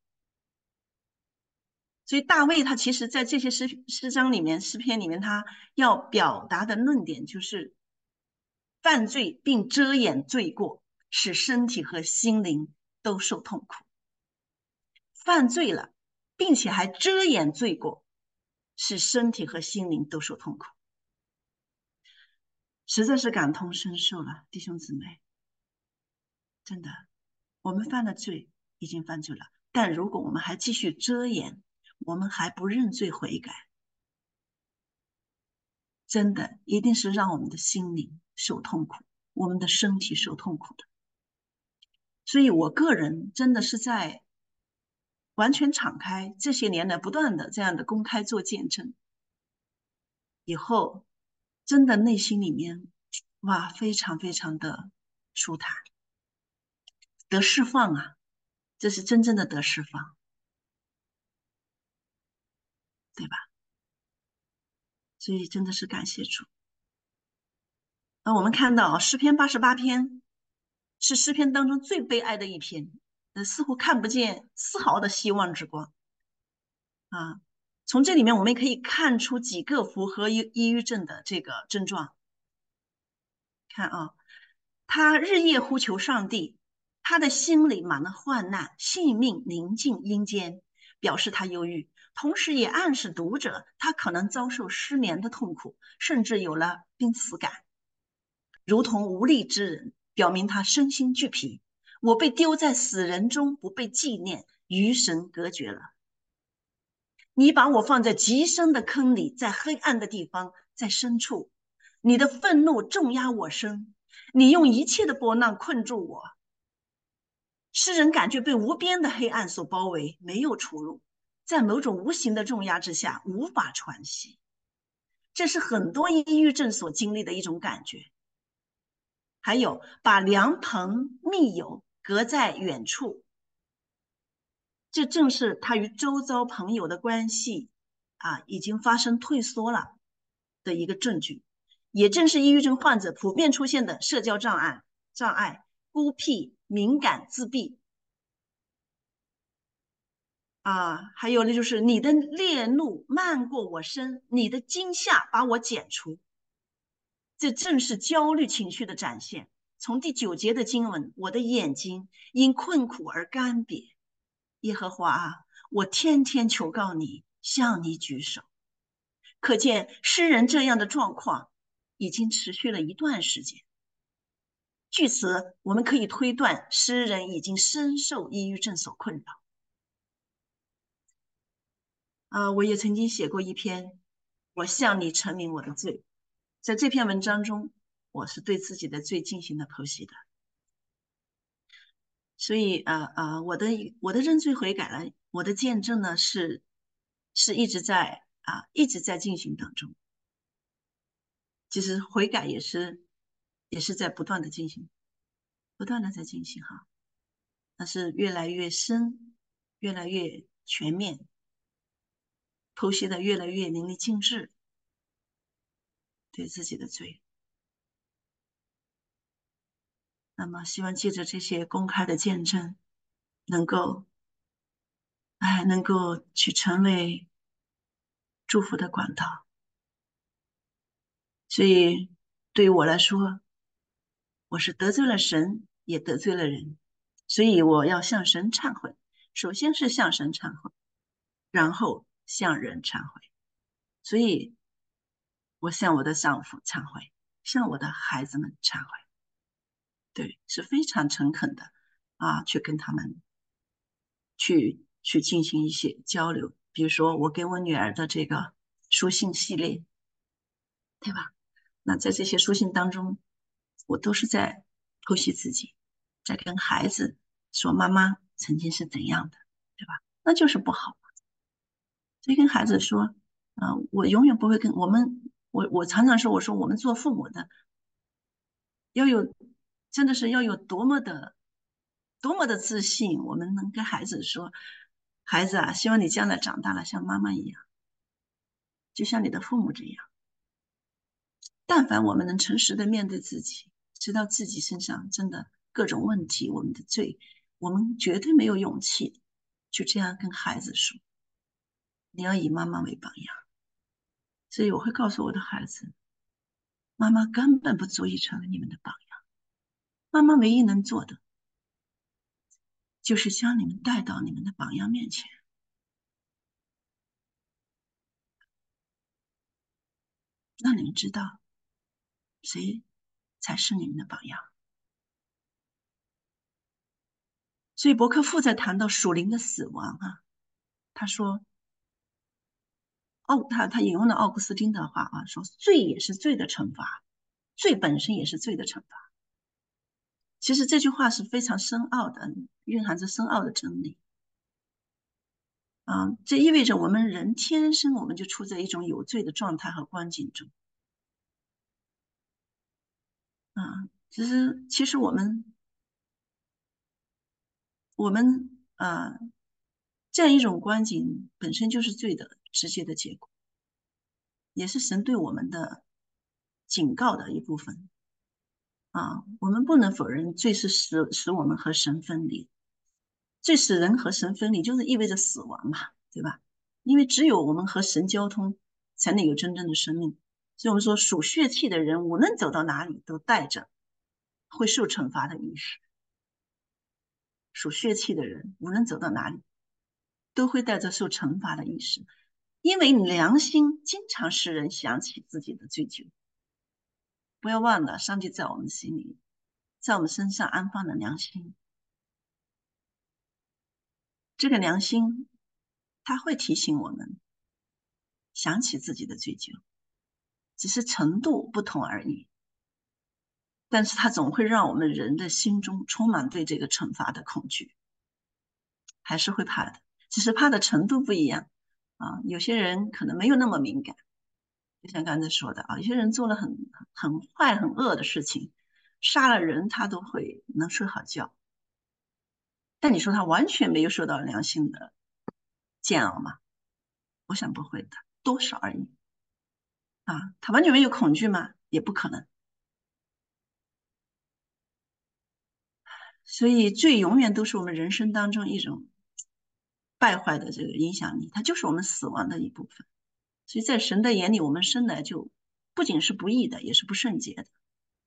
所以大卫他其实在这些诗诗章里面、诗篇里面，他要表达的论点就是犯罪并遮掩罪过，使身体和心灵都受痛苦。犯罪了，并且还遮掩罪过，使身体和心灵都受痛苦。实在是感同身受了，弟兄姊妹，真的，我们犯了罪，已经犯罪了，但如果我们还继续遮掩，我们还不认罪悔改，真的一定是让我们的心灵受痛苦，我们的身体受痛苦的。所以我个人真的是在完全敞开，这些年来不断的这样的公开做见证以后，真的内心里面哇，非常非常的舒坦，得释放啊，这是真正的得释放，对吧？所以真的是感谢主。那我们看到诗篇八十八篇是诗篇当中最悲哀的一篇，呃，似乎看不见丝毫的希望之光啊。从这里面我们也可以看出几个符合抑抑郁症的这个症状。看啊，他日夜呼求上帝，他的心里满了患难，性命临近阴间，表示他忧郁，同时也暗示读者他可能遭受失眠的痛苦，甚至有了濒死感，如同无力之人，表明他身心俱疲。我被丢在死人中，不被纪念，与神隔绝了。你把我放在极深的坑里，在黑暗的地方，在深处，你的愤怒重压我身，你用一切的波浪困住我。诗人感觉被无边的黑暗所包围，没有出路，在某种无形的重压之下，无法喘息。这是很多抑郁症所经历的一种感觉。还有把良朋密友隔在远处，这正是他与周遭朋友的关系啊已经发生退缩了的一个证据，也正是抑郁症患者普遍出现的社交障碍、障碍、孤僻、敏感、自闭啊，还有呢，就是你的烈怒漫过我身，你的惊吓把我剪除，这正是焦虑情绪的展现。从第九节的经文，我的眼睛因困苦而干瘪。耶和华啊，我天天求告你，向你举手。可见诗人这样的状况已经持续了一段时间。据此，我们可以推断，诗人已经深受抑郁症所困扰。啊，我也曾经写过一篇，我向你陈明我的罪。在这篇文章中，我是对自己的罪进行了剖析的。 所以呃呃，我的我的认罪悔改呢，我的见证呢是是一直在啊、一直在进行当中。其实悔改也是也是在不断的进行，不断的在进行哈，但是越来越深，越来越全面，剖析的越来越淋漓尽致，对自己的罪。那么希望借着这些公开的见证，能够哎能够去成为祝福的管道。所以对于我来说，我是得罪了神，也得罪了人，所以我要向神忏悔。首先是向神忏悔，然后向人忏悔。所以我向我的丈夫忏悔，向我的孩子们忏悔，对，是非常诚恳的啊，去跟他们去去进行一些交流。比如说，我给我女儿的这个书信系列，对吧？那在这些书信当中，我都是在剖析自己，在跟孩子说妈妈曾经是怎样的，对吧？那就是不好。所以跟孩子说，啊、呃我永远不会跟我们，我我常常说，我说我们做父母的要有，真的是要有多么的多么的自信，我们能跟孩子说，孩子啊，希望你将来长大了像妈妈一样，就像你的父母这样。但凡我们能诚实的面对自己，知道自己身上真的各种问题，我们的罪，我们绝对没有勇气就这样跟孩子说，你要以妈妈为榜样。所以我会告诉我的孩子，妈妈根本不足以成为你们的榜样，妈妈唯一能做的就是将你们带到你们的榜样面前，让你们知道谁才是你们的榜样。所以伯克夫在谈到属灵的死亡啊，他说奥他他引用了奥古斯丁的话啊，说罪也是罪的惩罚，罪本身也是罪的惩罚。其实这句话是非常深奥的，蕴含着深奥的真理啊。这意味着我们人天生我们就处在一种有罪的状态和光景中啊。其实其实我们我们啊这样一种光景本身就是罪的直接的结果，也是神对我们的警告的一部分啊。我们不能否认罪是使使我们和神分离，罪使人和神分离就是意味着死亡嘛，对吧？因为只有我们和神交通，才能有真正的生命。所以我们说，属血气的人无论走到哪里，都带着会受惩罚的意识。属血气的人无论走到哪里，都会带着受惩罚的意识，因为良心经常使人想起自己的罪疚。不要忘了，上帝在我们心里，在我们身上安放了良心。这个良心，它会提醒我们想起自己的罪疚，只是程度不同而已。但是它总会让我们人的心中充满对这个惩罚的恐惧，还是会怕的，只是怕的程度不一样啊。有些人可能没有那么敏感，就像刚才说的啊，有些人做了很很坏、很恶的事情，杀了人他都会能睡好觉。但你说他完全没有受到良心的煎熬吗？我想不会的，多少而已啊。他完全没有恐惧吗？也不可能。所以罪永远都是我们人生当中一种败坏的这个影响力，它就是我们死亡的一部分。所以在神的眼里，我们生来就不仅是不义的，也是不圣洁的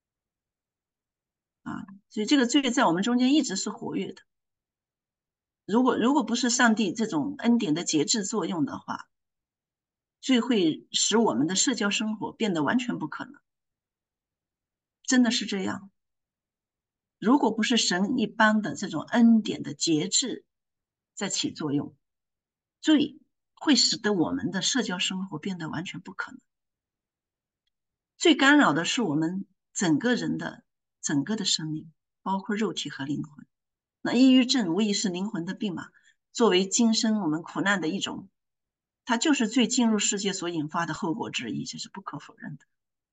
啊。所以这个罪在我们中间一直是活跃的。如果如果不是上帝这种恩典的节制作用的话，罪会使我们的社交生活变得完全不可能。真的是这样。如果不是神一般的这种恩典的节制在起作用，罪会使得我们的社交生活变得完全不可能。最干扰的是我们整个人的整个的生命，包括肉体和灵魂。 那抑郁症无疑是灵魂的病嘛，作为今生我们苦难的一种，它就是罪进入世界所引发的后果之一，这是不可否认的。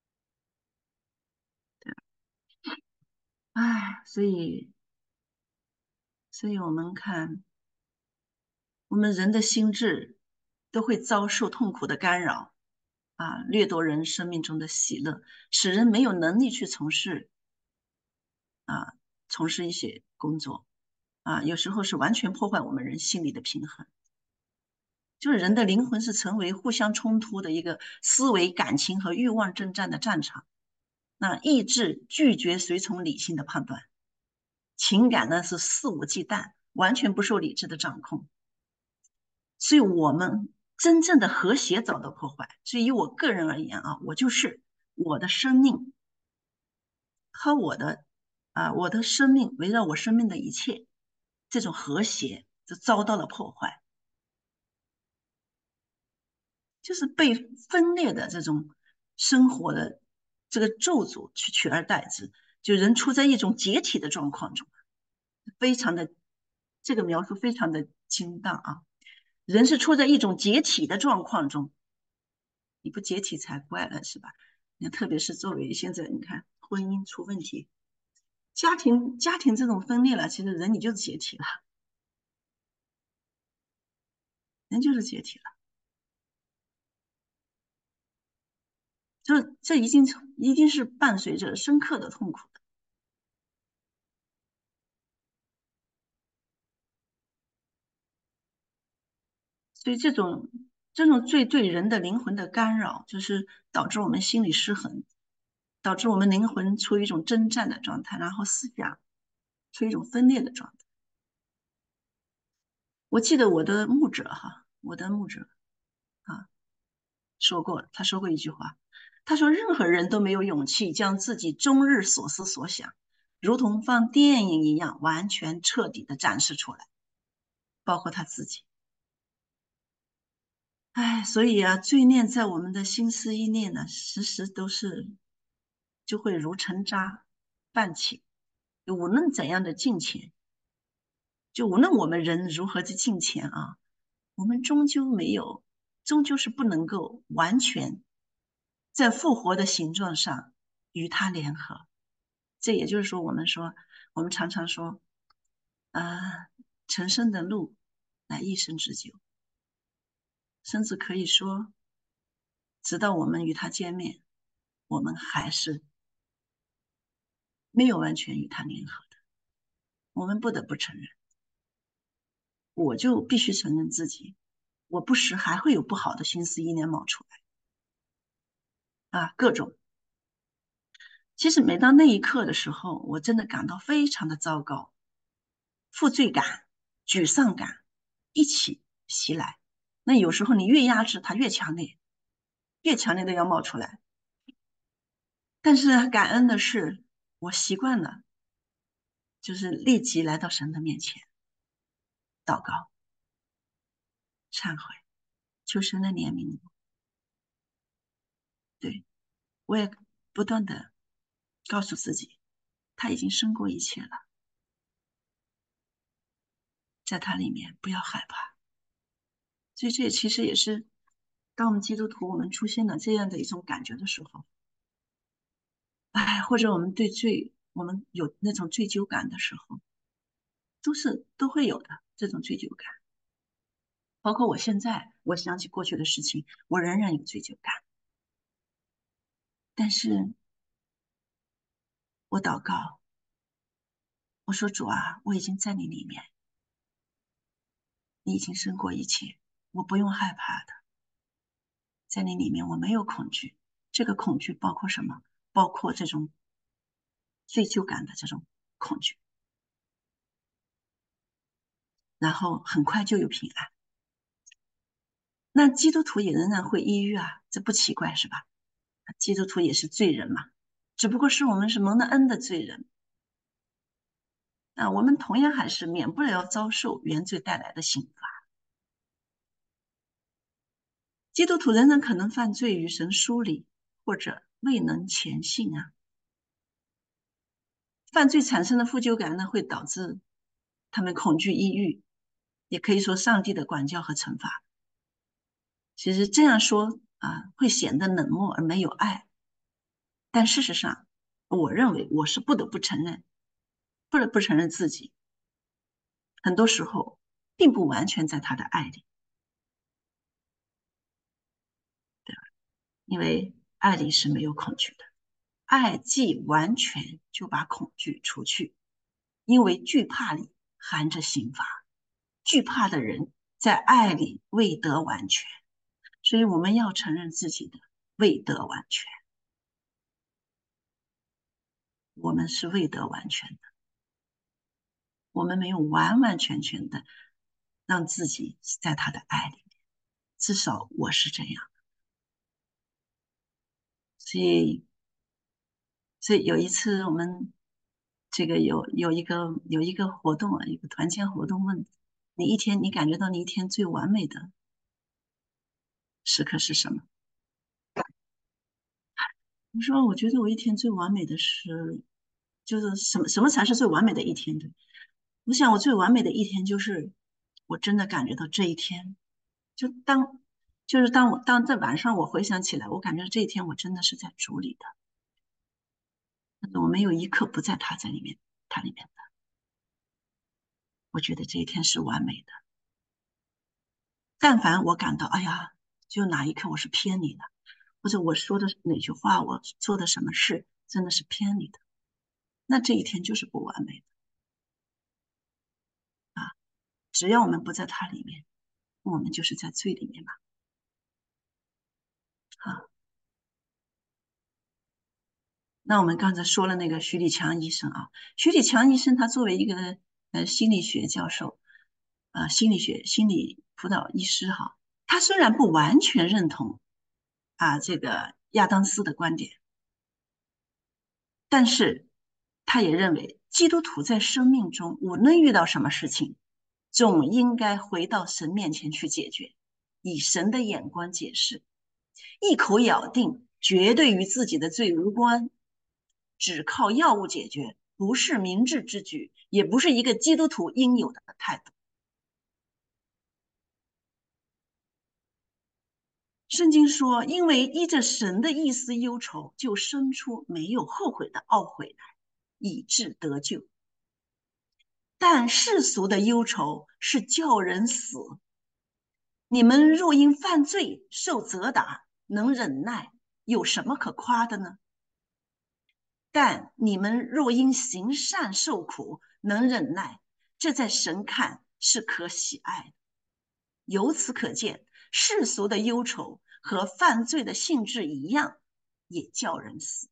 对，唉，所以，所以我们看，我们人的心智都会遭受痛苦的干扰啊，掠夺人生命中的喜乐，使人没有能力去从事啊，从事一些工作啊，有时候是完全破坏我们人心理的平衡。就是人的灵魂是成为互相冲突的一个思维、感情和欲望征战的战场。那意志拒绝随从理性的判断，情感呢是肆无忌惮，完全不受理智的掌控。所以，我们真正的和谐遭到破坏。所以，以我个人而言啊，我就是我的生命和我的啊，我的生命围绕我生命的一切，这种和谐就遭到了破坏。就是被分裂的这种生活的这个咒诅去取而代之，就人处在一种解体的状况中，非常的这个描述非常的精当啊，人是处在一种解体的状况中，你不解体才怪了是吧？你特别是作为现在你看婚姻出问题，家庭家庭这种分裂了，其实人你就是解体了，人就是解体了，就是这已经一定是伴随着深刻的痛苦。所以这种这种罪对人的灵魂的干扰，就是导致我们心理失衡，导致我们灵魂处于一种征战的状态，然后思想处于一种分裂的状态。我记得我的牧者哈，我的牧者啊说过，他说过一句话，他说任何人都没有勇气将自己终日所思所想，如同放电影一样，完全彻底的展示出来，包括他自己。哎，所以啊，罪念在我们的心思意念呢，时时都是就会如尘渣泛起。无论怎样的金钱，就无论我们人如何的金钱啊，我们终究没有，终究是不能够完全在复活的形状上与它联合。这也就是说，我们说，我们常常说，啊，成圣的路乃一生之久，甚至可以说，直到我们与他见面，我们还是没有完全与他联合的。我们不得不承认，我就必须承认自己，我不时还会有不好的心思意念冒出来啊，各种。其实每当那一刻的时候，我真的感到非常的糟糕，负罪感、沮丧感一起袭来。那有时候你越压制它越强烈，越强烈的要冒出来。但是感恩的是，我习惯了，就是立即来到神的面前祷告、忏悔，求神的怜悯我。对，我也不断的告诉自己，他已经胜过一切了，在他里面不要害怕。所以这其实也是，当我们基督徒我们出现了这样的一种感觉的时候，哎，或者我们对罪，我们有那种罪疚感的时候，都是都会有的这种罪疚感。包括我现在，我想起过去的事情，我仍然有罪疚感。但是我祷告，我说主啊，我已经在你里面，你已经胜过一切，我不用害怕的。在你里面，我没有恐惧。这个恐惧包括什么？包括这种罪疚感的这种恐惧。然后很快就有平安。那基督徒也仍然会抑郁啊，这不奇怪是吧？基督徒也是罪人嘛，只不过是我们是蒙了恩的罪人啊，我们同样还是免不了要遭受原罪带来的刑罚。基督徒仍然可能犯罪与神疏离，或者未能前信啊。犯罪产生的负疚感呢，会导致他们恐惧抑郁，也可以说上帝的管教和惩罚。其实这样说啊，会显得冷漠而没有爱。但事实上，我认为我是不得不承认，不得不承认自己很多时候并不完全在他的爱里，因为爱里是没有恐惧的。爱既完全就把恐惧除去，因为惧怕里含着刑罚，惧怕的人在爱里未得完全，所以我们要承认自己的未得完全，我们是未得完全的，我们没有完完全全的让自己在他的爱里面，至少我是这样。所以，所以有一次我们这个有有一个有一个活动啊，一个团建活动问你一天，你感觉到你一天最完美的时刻是什么？你说，我觉得我一天最完美的是，就是什么什么才是最完美的一天？对，我想我最完美的一天就是我真的感觉到这一天，就当就是当我当在晚上我回想起来，我感觉这一天我真的是在主里的，但是我没有一刻不在他在里面，他里面的，我觉得这一天是完美的。但凡我感到，哎呀，就哪一刻我是偏离的，或者我说的哪句话，我做的什么事真的是偏离的，那这一天就是不完美的啊！只要我们不在它里面，我们就是在罪里面嘛。啊，那我们刚才说了那个徐立强医生啊，徐立强医生他作为一个呃心理学教授，呃心理学心理辅导医师哈，他虽然不完全认同啊这个亚当斯的观点，但是他也认为基督徒在生命中无论遇到什么事情，总应该回到神面前去解决，以神的眼光解释，一口咬定绝对与自己的罪无关，只靠药物解决，不是明智之举，也不是一个基督徒应有的态度。圣经说，因为依着神的意思忧愁，就生出没有后悔的懊悔来，以致得救。但世俗的忧愁是叫人死。你们若因犯罪受责打，能忍耐，有什么可夸的呢？但你们若因行善受苦，能忍耐，这在神看是可喜爱的。由此可见，世俗的忧愁和犯罪的性质一样，也叫人死。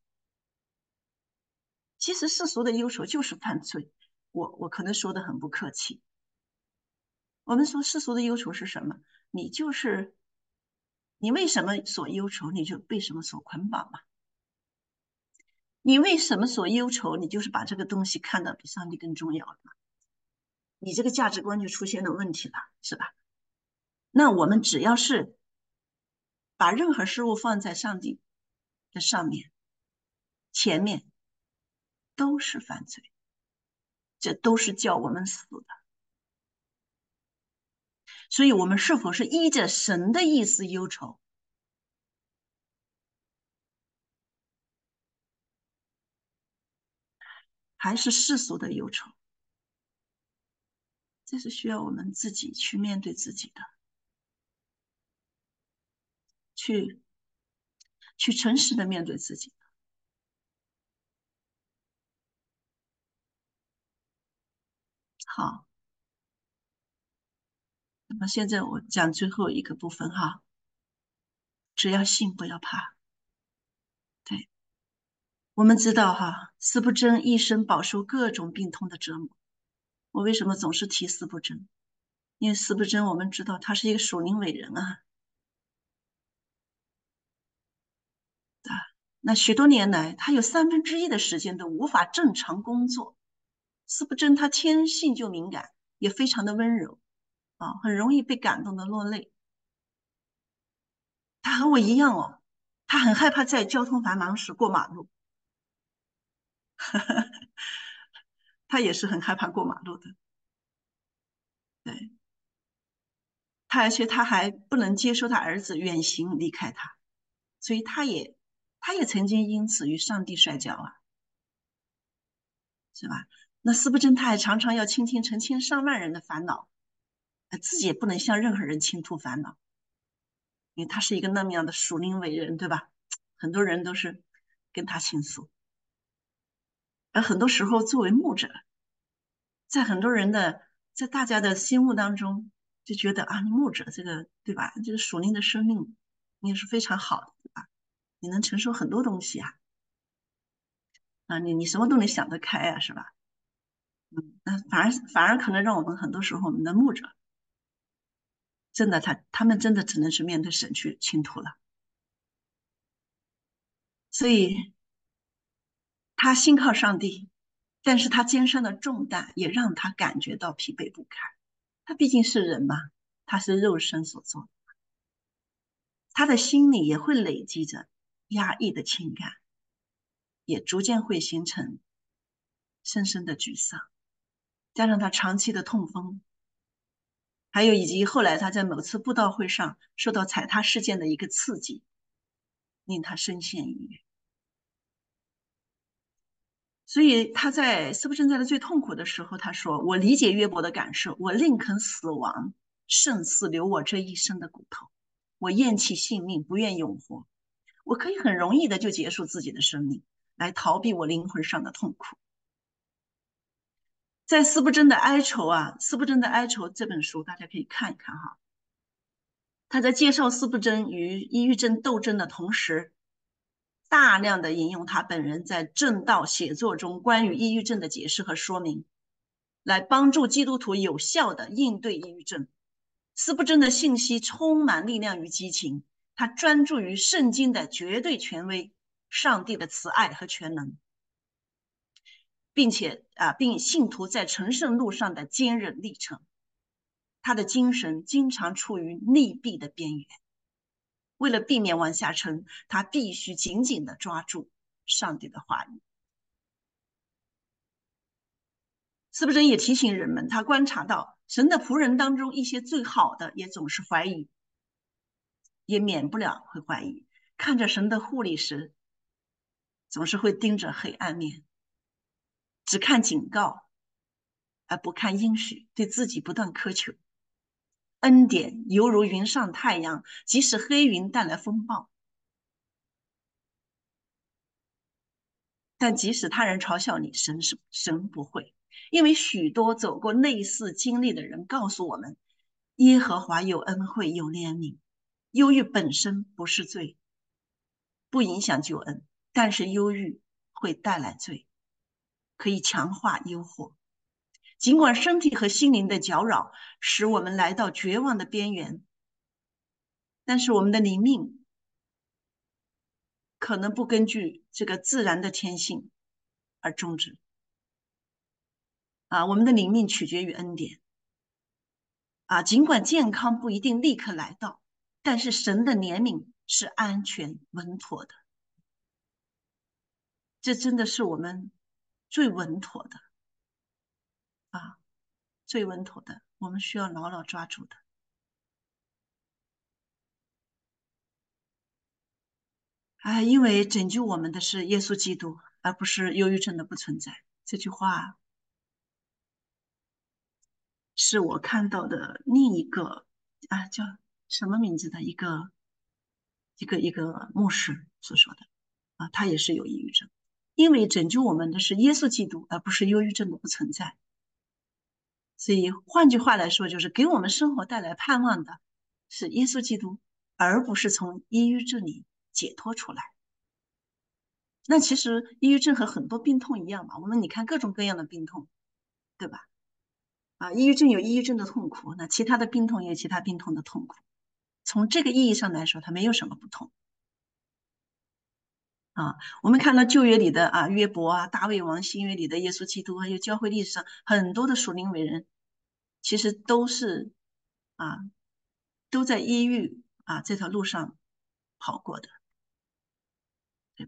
其实世俗的忧愁就是犯罪，我我可能说的很不客气。我们说世俗的忧愁是什么？你就是你为什么所忧愁，你就被什么所捆绑嘛。你为什么所忧愁，你就是把这个东西看得比上帝更重要了嘛。你这个价值观就出现了问题了，是吧？那我们只要是把任何事物放在上帝的上面、前面，都是犯罪，这都是叫我们死的。所以，我们是否是依着神的意思忧愁，还是世俗的忧愁？这是需要我们自己去面对自己的，去去诚实的面对自己。好，那么现在我讲最后一个部分哈，只要信，不要怕。对，我们知道哈，四不争一生饱受各种病痛的折磨。我为什么总是提四不争？因为四不争，我们知道他是一个属灵伟人啊。啊，那许多年来，他有三分之一的时间都无法正常工作。四不争他天性就敏感，也非常的温柔啊，很容易被感动的落泪。他和我一样哦，他很害怕在交通繁忙时过马路，他也是很害怕过马路的。 对，他而且他还不能接受他儿子远行离开他，所以他也他也曾经因此与上帝摔跤啊，是吧？那司布真他还常常要倾听成千上万人的烦恼，自己也不能向任何人倾吐烦恼，因为他是一个那么样的属灵伟人，对吧？很多人都是跟他倾诉，而很多时候作为牧者，在很多人的在大家的心目当中，就觉得啊，你牧者这个对吧？这个属灵的生命，你也是非常好的，对吧？你能承受很多东西啊，啊，你你什么都能想得开啊，是吧？嗯，那反而反而可能让我们很多时候，我们的牧者真的他他们真的只能是面对神去倾吐了，所以他信靠上帝，但是他肩上的重担也让他感觉到疲惫不堪。他毕竟是人嘛，他是肉身所做，他的心里也会累积着压抑的情感，也逐渐会形成深深的沮丧，加上他长期的痛风，还有以及后来他在某次布道会上受到踩踏事件的一个刺激，令他深陷抑郁。所以他在斯布真在的最痛苦的时候，他说：“我理解约伯的感受，我宁肯死亡，胜似留我这一生的骨头。我厌弃性命，不愿永活。我可以很容易的就结束自己的生命，来逃避我灵魂上的痛苦。”在斯布真的哀愁啊，《斯布真的哀愁》这本书大家可以看一看哈。他在介绍斯布真与抑郁症斗争的同时，大量的引用他本人在正道写作中关于抑郁症的解释和说明，来帮助基督徒有效的应对抑郁症。斯布真的信息充满力量与激情，他专注于圣经的绝对权威、上帝的慈爱和全能，并且啊，并信徒在成圣路上的坚韧历程。他的精神经常处于溺毙的边缘，为了避免往下沉，他必须紧紧地抓住上帝的话语。斯布真也提醒人们，他观察到神的仆人当中一些最好的也总是怀疑，也免不了会怀疑，看着神的护理时，总是会盯着黑暗面，只看警告而不看应许，对自己不断苛求。恩典犹如云上太阳，即使黑云带来风暴，但即使他人嘲笑你，神是神不会，因为许多走过类似经历的人告诉我们，耶和华有恩惠有怜悯。忧郁本身不是罪，不影响救恩，但是忧郁会带来罪，可以强化诱惑。尽管身体和心灵的搅扰使我们来到绝望的边缘，但是我们的灵命可能不根据这个自然的天性而终止啊，我们的灵命取决于恩典啊。尽管健康不一定立刻来到，但是神的怜悯是安全稳妥的，这真的是我们最稳妥的啊，最稳妥的，我们需要牢牢抓住的。啊，因为拯救我们的是耶稣基督，而不是忧郁症的不存在。这句话是我看到的另一个啊，叫什么名字的一个一个一个牧师所说的啊，他也是有抑郁症，因为拯救我们的是耶稣基督，而不是忧郁症的不存在。所以换句话来说，就是给我们生活带来盼望的是耶稣基督，而不是从抑郁症里解脱出来。那其实抑郁症和很多病痛一样嘛，我们你看各种各样的病痛，对吧？啊，抑郁症有抑郁症的痛苦，那其他的病痛也有其他病痛的痛苦。从这个意义上来说，它没有什么不同啊。我们看到旧约里的啊约伯啊、大卫王，新约里的耶稣基督，还有教会历史上很多的属灵伟人，其实都是啊都在抑郁啊这条路上跑过的，对吧？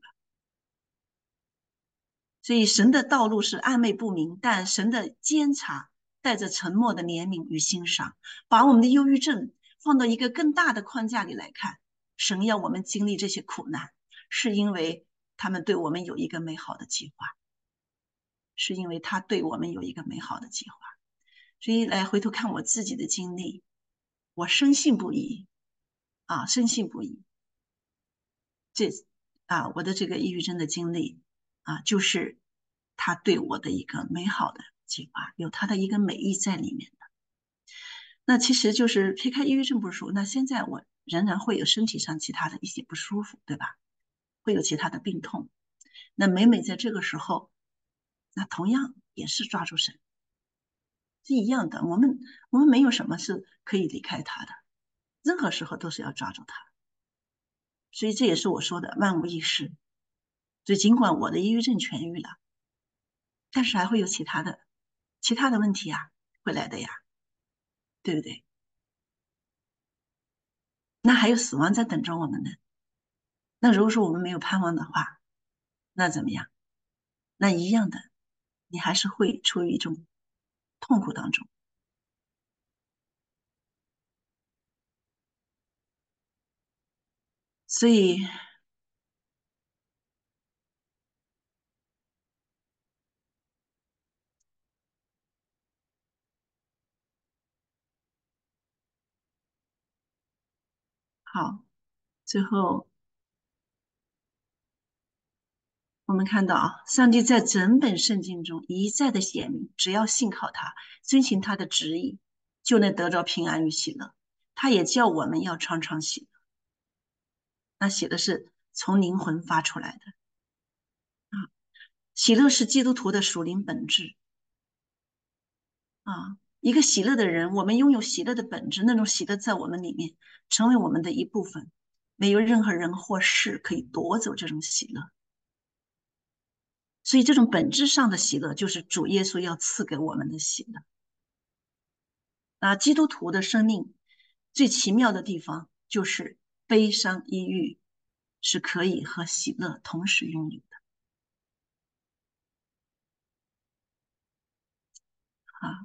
所以神的道路是暧昧不明，但神的监察， 带着沉默的怜悯与欣赏，把我们的忧郁症放到一个更大的框架里来看。神要我们经历这些苦难，是因为他们对我们有一个美好的计划，是因为他对我们有一个美好的计划。所以来回头看我自己的经历，我深信不疑啊，深信不疑。这啊，我的这个抑郁症的经历啊，就是他对我的一个美好的计划，有他的一个美意在里面的。那其实就是撇开抑郁症不说，那现在我仍然会有身体上其他的一些不舒服，对吧？会有其他的病痛。那每每在这个时候，那同样也是抓住神，是一样的。我们我们没有什么是可以离开他的，任何时候都是要抓住他。所以这也是我说的万无一失。所以尽管我的抑郁症痊愈了，但是还会有其他的其他的问题啊，会来的呀，对不对？那还有死亡在等着我们呢。那如果说我们没有盼望的话，那怎么样？那一样的，你还是会处于一种痛苦当中。所以，好，最后我们看到啊，上帝在整本圣经中一再的显明，只要信靠他，遵循他的旨意，就能得着平安与喜乐。他也叫我们要常常喜乐，那写的是从灵魂发出来的啊。喜乐是基督徒的属灵本质啊。一个喜乐的人，我们拥有喜乐的本质，那种喜乐在我们里面，成为我们的一部分，没有任何人或事可以夺走这种喜乐。所以，这种本质上的喜乐，就是主耶稣要赐给我们的喜乐。啊，基督徒的生命最奇妙的地方，就是悲伤、抑郁是可以和喜乐同时拥有的啊。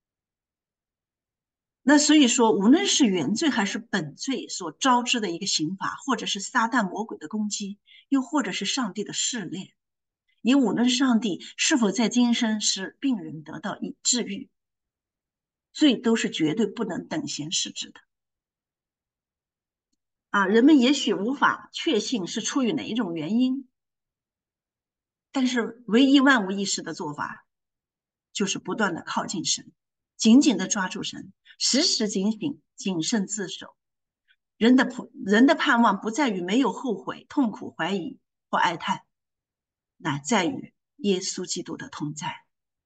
那所以说，无论是原罪还是本罪所招致的一个刑罚，或者是撒旦魔鬼的攻击，又或者是上帝的试炼，也无论上帝是否在今生使病人得到以治愈，罪都是绝对不能等闲视之的啊。人们也许无法确信是出于哪一种原因，但是唯一万无一失的做法，就是不断的靠近神，紧紧的抓住神，时时警醒，谨慎自守。人的人的盼望不在于没有后悔、痛苦、怀疑或哀叹，乃在于耶稣基督的同在。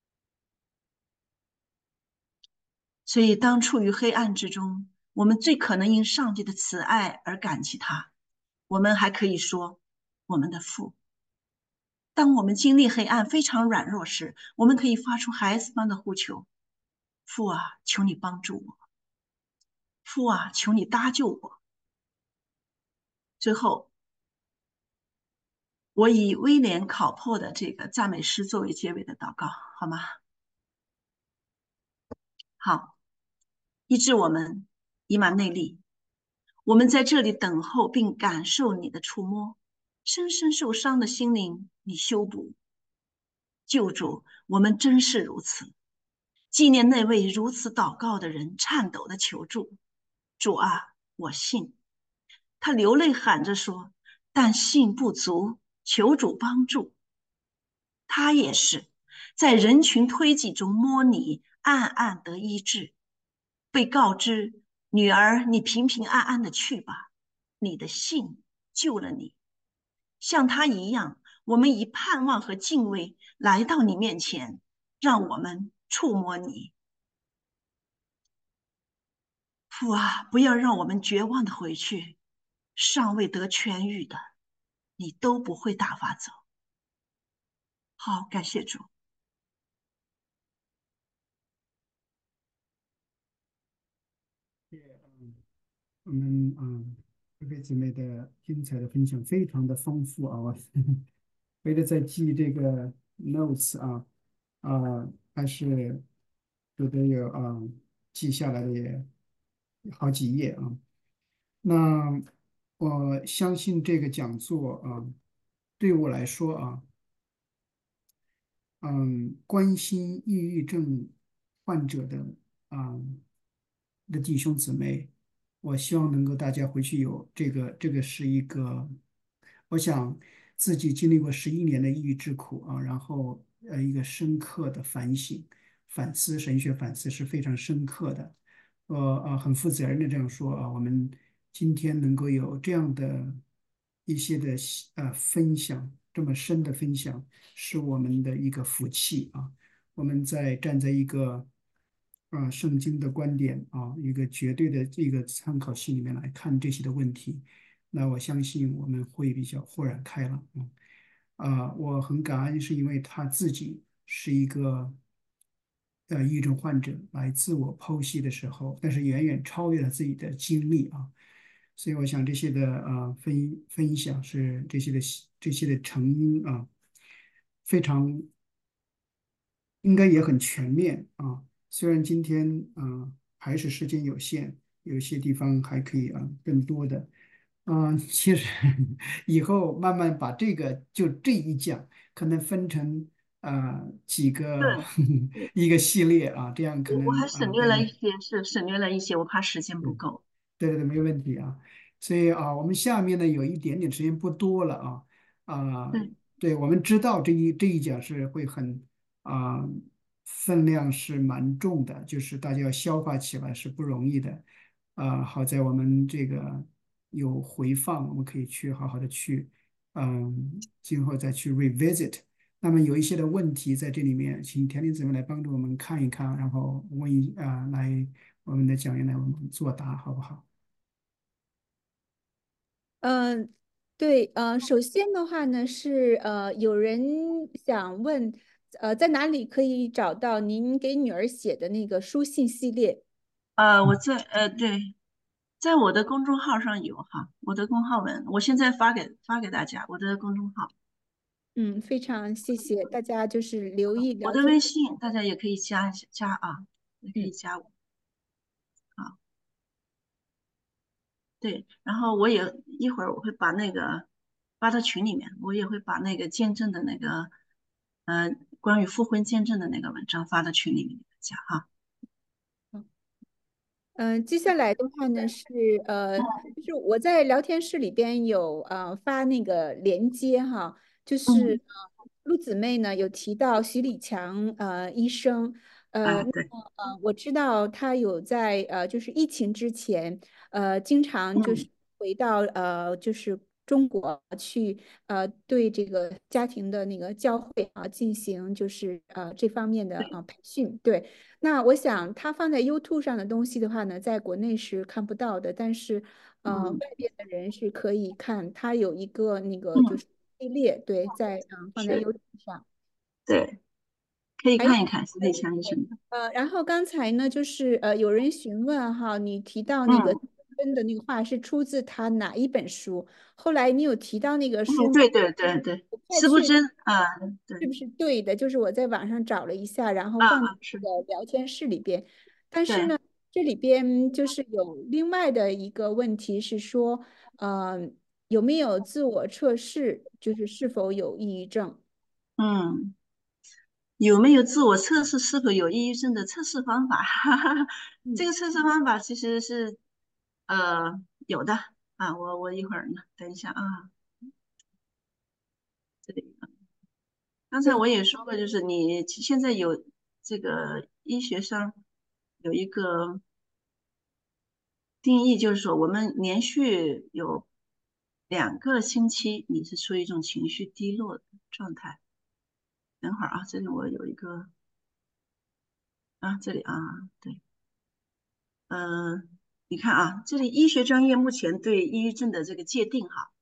所以，当处于黑暗之中，我们最可能因上帝的慈爱而感激他。我们还可以说，我们的父。当我们经历黑暗、非常软弱时，我们可以发出孩子般的呼求：父啊，求你帮助我；父啊，求你搭救我。最后，我以威廉考珀的这个赞美诗作为结尾的祷告，好吗？好，医治我们，以马内利。我们在这里等候并感受你的触摸，深深受伤的心灵，你修补、救主。我们真是如此。纪念那位如此祷告的人颤抖的求助：主啊，我信。他流泪喊着说：但信不足，求主帮助。他也是在人群推挤中摸你，暗暗得医治。被告知女儿，你平平安安的去吧，你的信救了你。像他一样，我们以盼望和敬畏来到你面前，让我们触摸你。父啊，不要让我们绝望的回去，尚未得痊愈的，你都不会打发走。好，感谢主。 我们嗯，各位姊妹的精彩的分享非常的丰富啊！我为了在记这个 notes 啊啊，还是有的有啊，记下来的也好几页啊。那我相信这个讲座啊，对我来说啊。嗯，关心抑郁症患者的啊的弟兄姊妹，我希望能够大家回去有这个，这个是一个，我想自己经历过十一年的抑郁之苦啊，然后呃一个深刻的反省、反思，神学反思是非常深刻的。呃呃，很负责任的这样说啊，我们今天能够有这样的一些的呃分享，这么深的分享，是我们的一个福气啊。我们在站在一个啊、呃圣经的观点啊，一个绝对的这个参考系里面来看这些的问题，那我相信我们会比较豁然开朗啊。啊，我很感恩，是因为他自己是一个呃抑郁症患者来自我剖析的时候，但是远远超越了自己的经历啊。所以我想这些的啊分分享是这些的这些的成因啊，非常应该也很全面啊。虽然今天啊还是时间有限，有些地方还可以啊更多的。嗯，其实以后慢慢把这个就这一讲，可能分成啊几个对对， 一个系列啊，这样可我我还能啊省略大家了一些，是省略了一些，我怕时间不对够。 对对，没问题啊。所以啊，我们下面呢有一点点时间不多了啊啊， 对， 对，我们知道这一这一讲是会很啊分量是蛮重的，就是大家要消化起来是不容易的啊。好在我们这个有回放，我们可以去好好的去嗯，今后再去 revisit。那么有一些的问题在这里面，请田林姊妹来帮助我们看一看，然后问一啊来我们的讲员来为我们作答，好不好？ 嗯，对，呃，首先的话呢是呃，有人想问，呃，在哪里可以找到您给女儿写的那个书信系列？ 呃，我在呃对，在我的公众号上有哈，我的公号文，我现在发给发给大家，我的公众号， 嗯，非常谢谢大家，就是留意我了解。 的微信，大家也可以加一下加啊，也可以嗯。 加我啊。对，然后我也一会儿我会把那个发到群里面，我也会把那个见证的那个，呃，关于复婚见证的那个文章发到群里面给大家哈。 嗯，接下来的话呢是呃，就是我在聊天室里边有呃发那个连接哈，就是嗯， 呃陆姊妹呢有提到徐礼强呃医生，呃啊， 那对， 么呃我知道他有在呃就是疫情之前呃经常就是嗯回到呃就是中国去呃对这个家庭的那个教会啊进行就是呃这方面的对， 啊培训，对。那我想，它放在 YouTube 上的东西的话呢，在国内是看不到的，但是，呃， 嗯外边的人是可以看。它有一个那个就嗯， 是系列，对，在嗯放在是， YouTube 上。 对，可以还有看一看石佩强医生的。 呃，然后刚才呢，就是呃，有人询问哈，你提到那个嗯真的那个话是出自他哪一本书？后来你有提到那个书嗯， 名， 对对对对， 不太确定。 四不真啊，对是不是对的？就是我在网上找了一下，然后啊放在啊是， 这个聊天室里边。但是对， 呢，这里边就是有另外的一个问题是说，呃，有没有自我测试，就是是否有抑郁症？ 嗯。有没有自我测试是否有抑郁症的测试方法？哈哈，这嗯个测试方法其实是呃有的啊，我我一会儿呢，等一下啊，这里刚才对， 我也说过，就是你现在有这个医学上有一个定义，就是说我们连续有两个星期你是处于一种情绪低落的状态。等会儿啊，这里我有一个啊，这里啊，对。嗯，你看啊，这里医学专业目前对抑郁症的这个界定哈，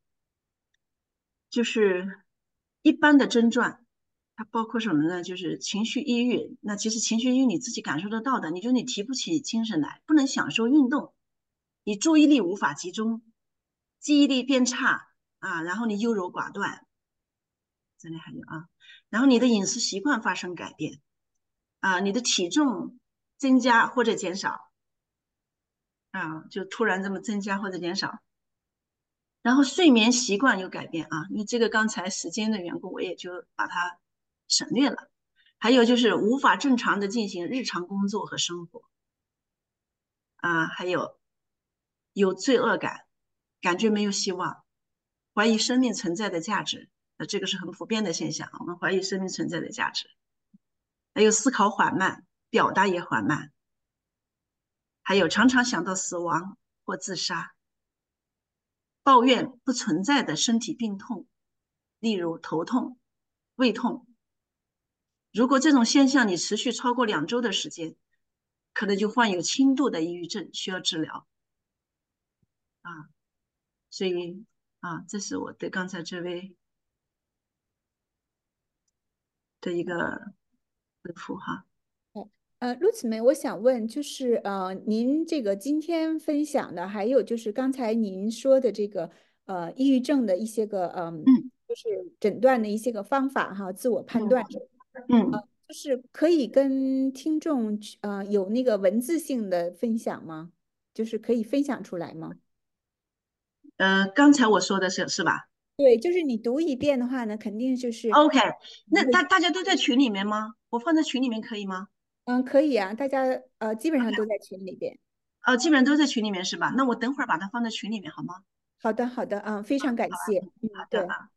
就是一般的症状，它包括什么呢？就是情绪抑郁。那其实情绪抑郁你自己感受得到的，你就你提不起精神来，不能享受运动，你注意力无法集中，记忆力变差啊，然后你优柔寡断，这里还有啊，然后你的饮食习惯发生改变啊，你的体重。 增加或者减少啊，就突然这么增加或者减少。然后睡眠习惯有改变啊，因为这个刚才时间的缘故，我也就把它省略了。还有就是无法正常的进行日常工作和生活啊，还有有罪恶感，感觉没有希望，怀疑生命存在的价值，那这个是很普遍的现象，我们怀疑生命存在的价值。还有思考缓慢，表达也缓慢，还有常常想到死亡或自杀，抱怨不存在的身体病痛，例如头痛、胃痛。如果这种现象你持续超过两周的时间，可能就患有轻度的抑郁症，需要治疗啊。所以啊，这是我对刚才这位的一个回复哈。 呃，陆姊妹，我想问，就是呃，您这个今天分享的，还有就是刚才您说的这个呃，抑郁症的一些个嗯， 嗯就是诊断的一些个方法哈，自我判断， 嗯就是可以跟听众呃有那个文字性的分享吗？就是可以分享出来吗？ 呃，刚才我说的是是吧对，就是你读一遍的话呢，肯定就是 ？OK，那大你会大家都在群里面吗？我放在群里面可以吗？ 嗯，可以啊，大家呃基本上都在群里边。 呃，基本上都在群里面是吧？那我等会儿把它放在群里面好吗？ 好的，好的，嗯，非常感谢，嗯，对， 好的啊。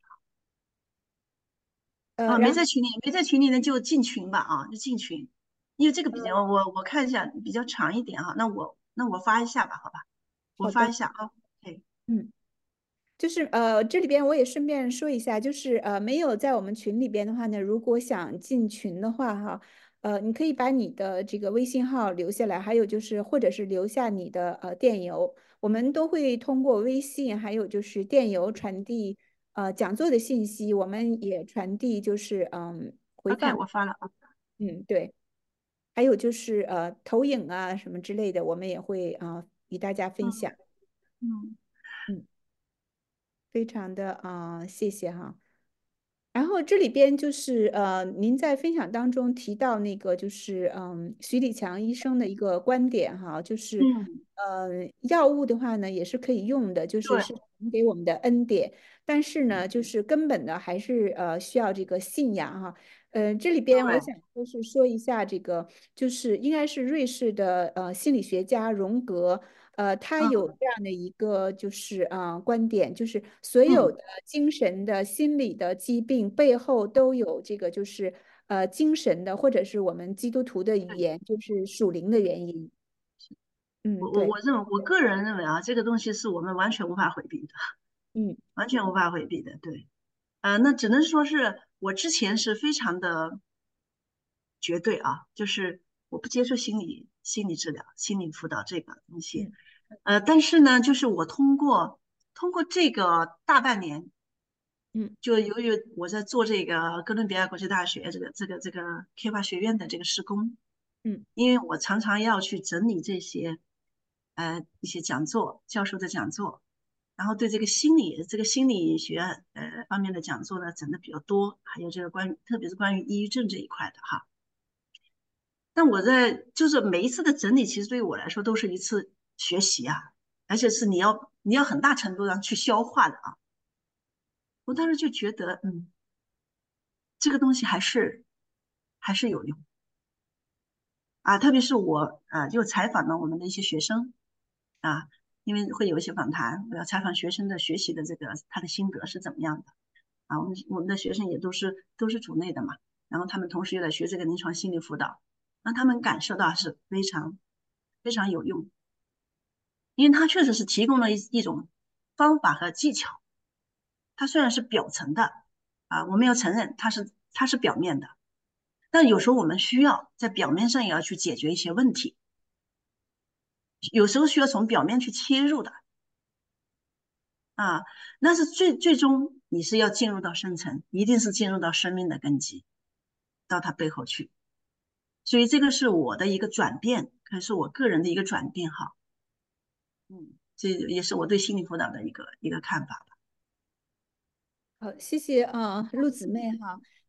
呃， 哦，没然后在群里，没在群里的就进群吧啊，就进群，因为这个比较我我看一下比较长一点啊，那我那我发一下吧，好吧，我好的， 发一下啊。OK， 嗯。就是呃，这里边我也顺便说一下，就是呃，没有在我们群里边的话呢，如果想进群的话哈，呃，你可以把你的这个微信号留下来，还有就是或者是留下你的呃电邮，我们都会通过微信还有就是电邮传递呃讲座的信息，我们也传递就是嗯回 OK， 放， 我发了啊。 嗯对，还有就是呃投影啊什么之类的，我们也会啊、呃与大家分享， 嗯嗯嗯，非常的啊、呃谢谢哈。然后这里边就是呃，您在分享当中提到那个就是嗯，徐礼强医生的一个观点哈，就是嗯， 呃，药物的话呢也是可以用的，就是对是神给我们的恩典，但是呢，就是根本的还是呃需要这个信仰哈。呃，这里边我对想就是说一下这个，就是应该是瑞士的呃心理学家荣格。呃，他有嗯这样的一个就是啊、呃观点，就是所有嗯的精神的、心理的疾病背后都有这个就是呃精神的，或者是我们基督徒的语对， 言，就是属灵的原因。嗯，对， 我我我认为我个人认为啊，这个东西是我们完全无法回避的， 嗯完全无法回避的。对，呃，那只能说是我之前是非常的绝对啊，就是我不接受心理心理治疗、心理辅导这个东西。 嗯呃，但是呢，就是我通过通过这个大半年， 嗯就由于我在做这个哥伦比亚国际大学这个这个这个开发学院的这个施工， 嗯因为我常常要去整理这些呃一些讲座教授的讲座，然后对这个心理这个心理学呃方面的讲座呢整的比较多，还有这个关于特别是关于抑郁症这一块的哈。但我在就是每一次的整理，其实对于我来说都是一次学习啊，而且是你要你要很大程度上去消化的啊。我当时就觉得，嗯，这个东西还是还是有用啊，特别是我呃就采访了我们的一些学生啊，因为会有一些访谈，我要采访学生的学习的这个他的心得是怎么样的啊。我们我们的学生也都是都是组内的嘛，然后他们同时又在学这个临床心理辅导，让他们感受到是非常非常有用，因为它确实是提供了一一种方法和技巧。它虽然是表层的啊，我们要承认它是它是表面的，但有时候我们需要在表面上也要去解决一些问题，有时候需要从表面去切入的啊。那是最最终你是要进入到深层，一定是进入到生命的根基，到它背后去。所以这个是我的一个转变，可是我个人的一个转变哈。嗯，这也是我对心理辅导的一个一个看法吧。 好，谢谢啊，陆姊妹哈。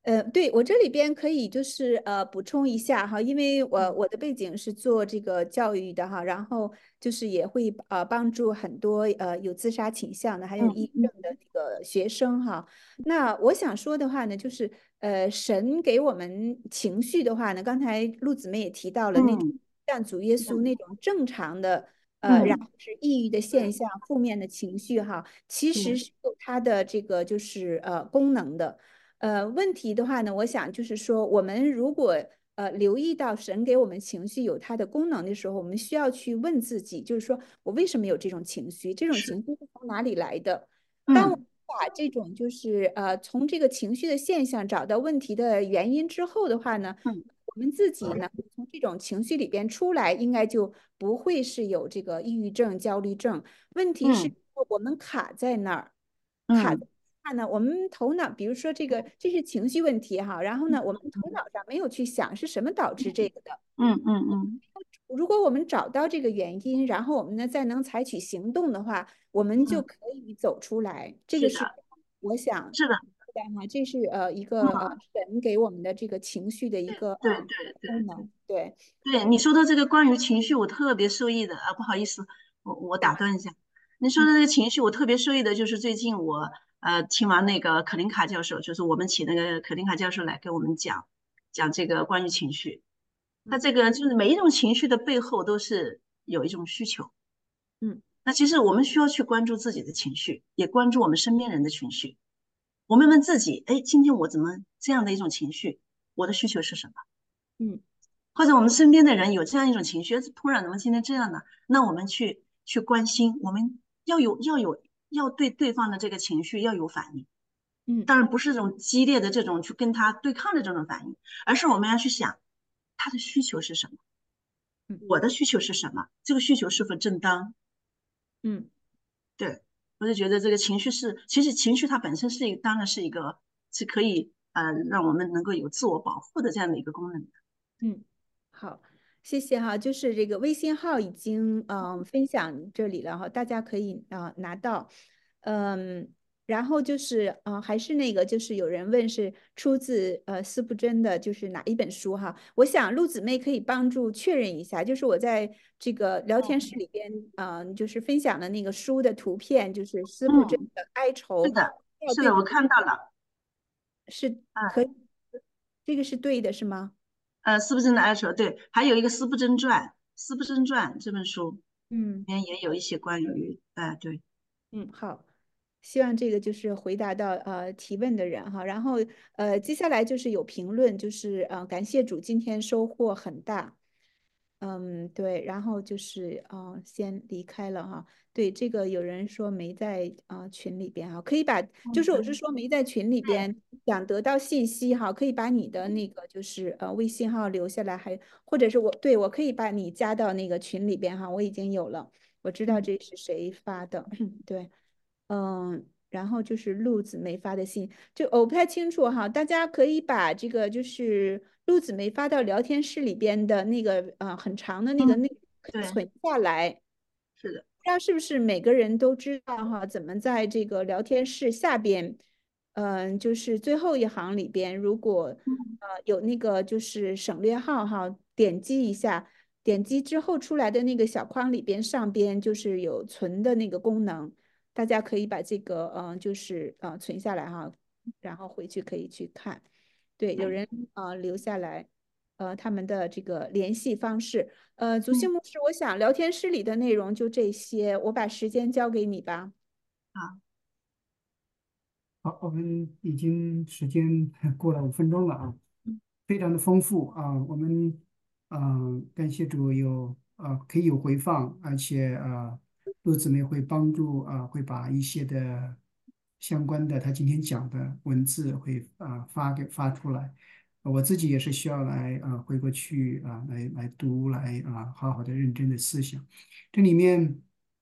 呃，对，我这里边可以就是呃补充一下哈，因为我嗯我的背景是做这个教育的哈，然后就是也会呃帮助很多呃有自杀倾向的，还有抑郁嗯症的这个学生哈。那我想说的话呢，就是呃神给我们情绪的话呢，刚才陆姊妹也提到了那种嗯像主耶稣嗯那种正常的呃，然嗯， 后是抑郁的现象、负面的情绪哈，其实对， 是有它的这个就是呃功能的。呃，问题的话呢，我想就是说，我们如果呃留意到神给我们情绪有它的功能的时候，我们需要去问自己，就是说我为什么有这种情绪？这种是， 情绪是从哪里来的？当我们嗯把这种就是呃从这个情绪的现象找到问题的原因之后的话呢， 嗯我们自己呢从这种情绪里边出来，应该就不会是有这个抑郁症、焦虑症。问题是嗯我们卡在那儿。卡嗯看呢，我们头脑，比如说这个，这是情绪问题哈，然后呢，我们头脑上没有去想是什么导致这个的。 嗯嗯嗯， 如果我们找到这个原因，然后我们呢再能采取行动的话，我们就嗯可以走出来。这个是是的， 我想是的， 的哈，这是呃一个呃嗯， 神给我们的这个情绪的一对个呃对对对功能。对， 对，你说的这个关于情绪，我特别受益的啊，不好意思，我我打断一下，你说嗯的这个情绪，我特别受益的就是最近我呃听完那个可林卡教授，就是我们请那个可林卡教授来给我们讲讲这个关于情绪，他嗯这个就是每一种情绪的背后都是有一种需求。 嗯那其实我们需要去关注自己的情绪，也关注我们身边人的情绪。我们问自己，哎，今天我怎么这样的一种情绪？我的需求是什么？ 嗯或者我们身边的人有这样一种情绪，突然怎么今天这样呢？那我们去去关心，我们要有要有要对对方的这个情绪要有反应。 嗯当然不是这种激烈的这种去跟他对抗的这种反应，而是我们要去想他的需求是什么， 嗯我的需求是什么，这个需求是否正当？ 嗯。 对，我就觉得这个情绪是，其实情绪它本身是一，当然是一个是可以呃让我们能够有自我保护的这样的一个功能的。 嗯，好，谢谢哈。就是这个微信号已经嗯、呃分享这里了哈，大家可以啊、呃拿到。嗯，然后就是嗯、呃还是那个，就是有人问是出自呃司布真的，就是哪一本书哈？我想陆姊妹可以帮助确认一下，就是我在这个聊天室里边嗯、呃就是分享的那个书的图片，就是司布真嗯， 的哀愁， 是的，是的，我要对不看到了， 是可嗯以，这个是对的是吗？ 呃，斯布真的哀愁，对，还有一个《斯布真传》，《斯布真传》这本书嗯。 里面也有一些关于，哎、对， 嗯，好，希望这个就是回答到呃提问的人哈，然后呃接下来就是有评论，就是呃感谢主今天收获很大，嗯对，然后就是呃先离开了哈，对这个有人说没在呃群里边哈，可以把就是我是说没在群里边想得到信息哈，可以把你的那个就是呃微信号留下来，还或者是我对我可以把你加到那个群里边哈，我已经有了。我知道嗯， 这是谁发的，对，嗯，然后就是陆姊妹发的信，就我不太清楚哈，大家可以把这个就是陆姊妹发到聊天室里边的那个呃很长的那个嗯， 内容可以对， 存下来， 是的， 不知道是不是每个人都知道哈，怎么在这个聊天室下边，嗯、就是最后一行里边，如果嗯呃有那个就是省略号哈，点击一下，点击之后出来的那个小框里边上边就是有存的那个功能，大家可以把这个嗯、呃就是呃存下来哈，然后回去可以去看。对，有对， 人呃留下来，呃他们的这个联系方式。呃，祖嗯， 信牧师，我想聊天室里的内容就这些，我把时间交给你吧。 好， 好，我们已经时间过了五分钟了啊，非常的丰富啊。我们嗯、呃感谢主有呃可以有回放，而且呃陆姊妹会帮助啊、呃会把一些的相关的他今天讲的文字会啊、呃发给发出来。我自己也是需要来啊、呃回过去啊、来来读来啊、好好的认真的思想。这里面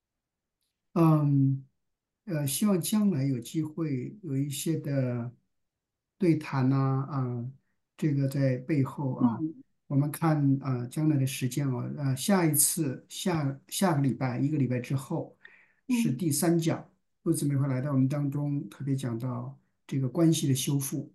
嗯。呃，希望将来有机会有一些的对谈呐、啊，这个在背后啊， 嗯我们看啊，将来的时间啊，呃，下一次下下个礼拜一个礼拜之后是嗯第三讲，陆姊妹会来到我们当中，特别讲到这个关系的修复啊。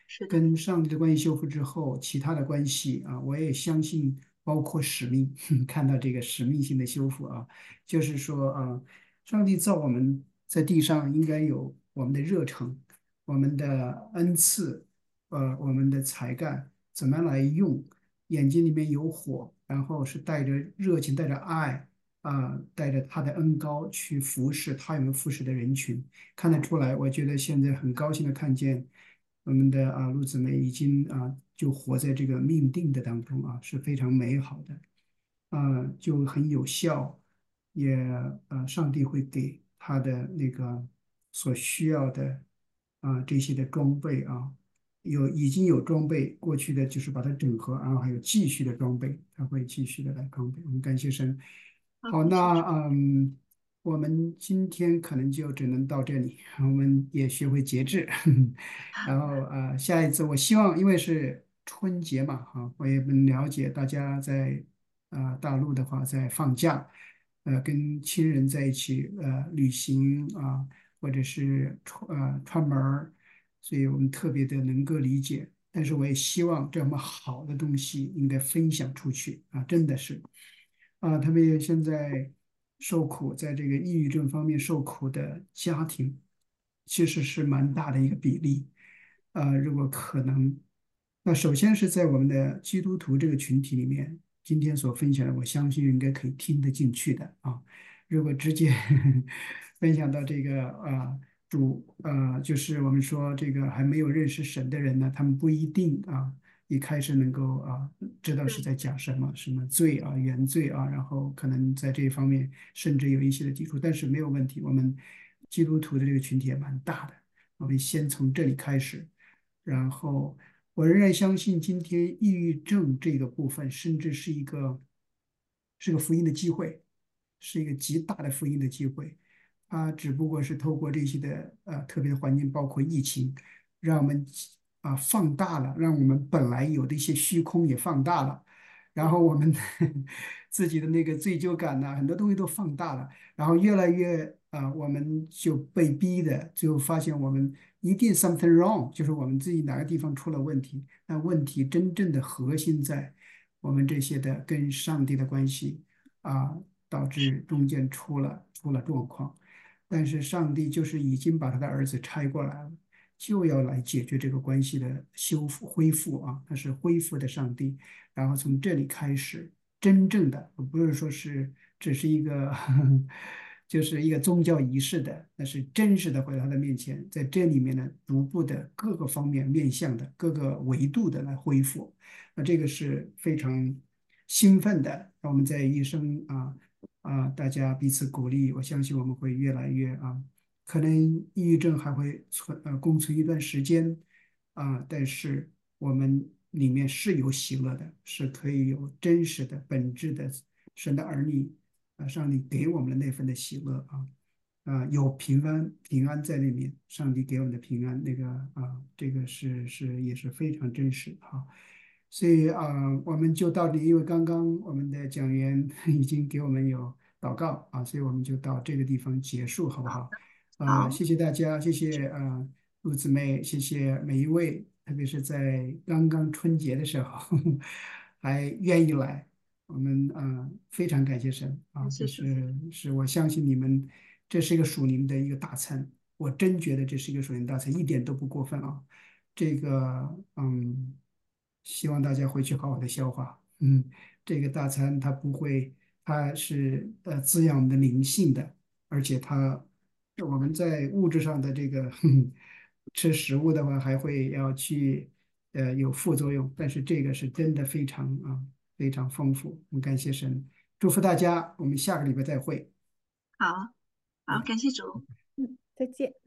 是的， 跟上帝的关系修复之后，其他的关系啊，我也相信，包括使命，看到这个使命性的修复啊，就是说啊，上帝造我们在地上应该有我们的热诚，我们的恩赐，呃，我们的才干，怎么样来用？眼睛里面有火，然后是带着热情，带着爱。啊，带着他的恩高去服侍他们服侍的人群，看得出来。我觉得现在很高兴的看见我们的啊陆姊妹已经啊就活在这个命定的当中啊，是非常美好的。啊，就很有效，也呃，上帝会给他的那个所需要的啊这些的装备啊，有已经有装备，过去的就是把它整合，然后还有继续的装备，他会继续的来装备。我们感谢神。 好， 好， 感谢主。 那嗯，我们今天可能就只能到这里，我们也学会节制。然后呃，下一次我希望，因为是春节嘛，哈，我也能了解大家在呃大陆的话在放假，呃，跟亲人在一起呃旅行啊，或者是出呃串门儿，所以我们特别的能够理解。但是我也希望这么好的东西应该分享出去啊，真的是。啊，特别现在受苦，在这个抑郁症方面受苦的家庭，其实是蛮大的一个比例。呃，如果可能，那首先是在我们的基督徒这个群体里面，今天所分享的，我相信应该可以听得进去的啊。如果直接分享到这个啊主呃，就是我们说这个还没有认识神的人呢，他们不一定啊一开始能够啊知道是对， 在讲什么什么罪啊原罪啊，然后可能在这一方面甚至有一些的抵触，但是没有问题，我们基督徒的这个群体也蛮大的，我们先从这里开始，然后我仍然相信今天抑郁症这个部分，甚至是一个是个福音的机会。是一个极大的福音的机会。它只不过是透过这些的呃特别的环境，包括疫情，让我们啊、放大了，让我们本来有的一些虚空也放大了，然后我们自己的那个罪疚感呐、很多东西都放大了，然后越来越啊、我们就被逼的，最后发现我们一定 something wrong，就是我们自己哪个地方出了问题。那问题真正的核心在我们这些的跟上帝的关系。啊，导致中间出了出了状况。但是上帝就是已经把他的儿子差过来了，就要来解决这个关系的修复恢复啊，他是恢复的上帝。然后从这里开始，真正的不是说是只是一个就是一个宗教仪式的，那是真实的回到他的面前，在这里面呢，逐步的各个方面面向的各个维度的来恢复。那这个是非常兴奋的，让我们在一生啊啊，大家彼此鼓励，我相信我们会越来越啊，可能抑郁症还会存呃共存一段时间啊，但是我们里面是有喜乐的，是可以有真实的本质的神的儿女啊，上帝给我们的那份的喜乐啊。啊，有平安平安在里面，上帝给我们的平安，那个啊，这个是是也是非常真实哈。所以啊，我们就到这里，因为刚刚我们的讲员已经给我们有祷告啊，所以我们就到这个地方结束，好不好？呃， 好， 谢谢大家，谢谢啊，陆姊妹，谢谢每一位，特别是在刚刚春节的时候还愿意来，我们啊非常感谢神啊，这感谢主。 是是我相信你们，这是一个属灵的一个大餐，我真觉得这是一个属灵大餐，一点都不过分啊。这个嗯，希望大家回去好好的消化。嗯，这个大餐它不会，它是呃滋养我们的灵性的，而且它我们在物质上的这个哼吃食物的话，还会要去呃有副作用，但是这个是真的非常啊非常丰富。我们感谢神，祝福大家，我们下个礼拜再会。 好，好， 嗯。 感谢主。 嗯，再见。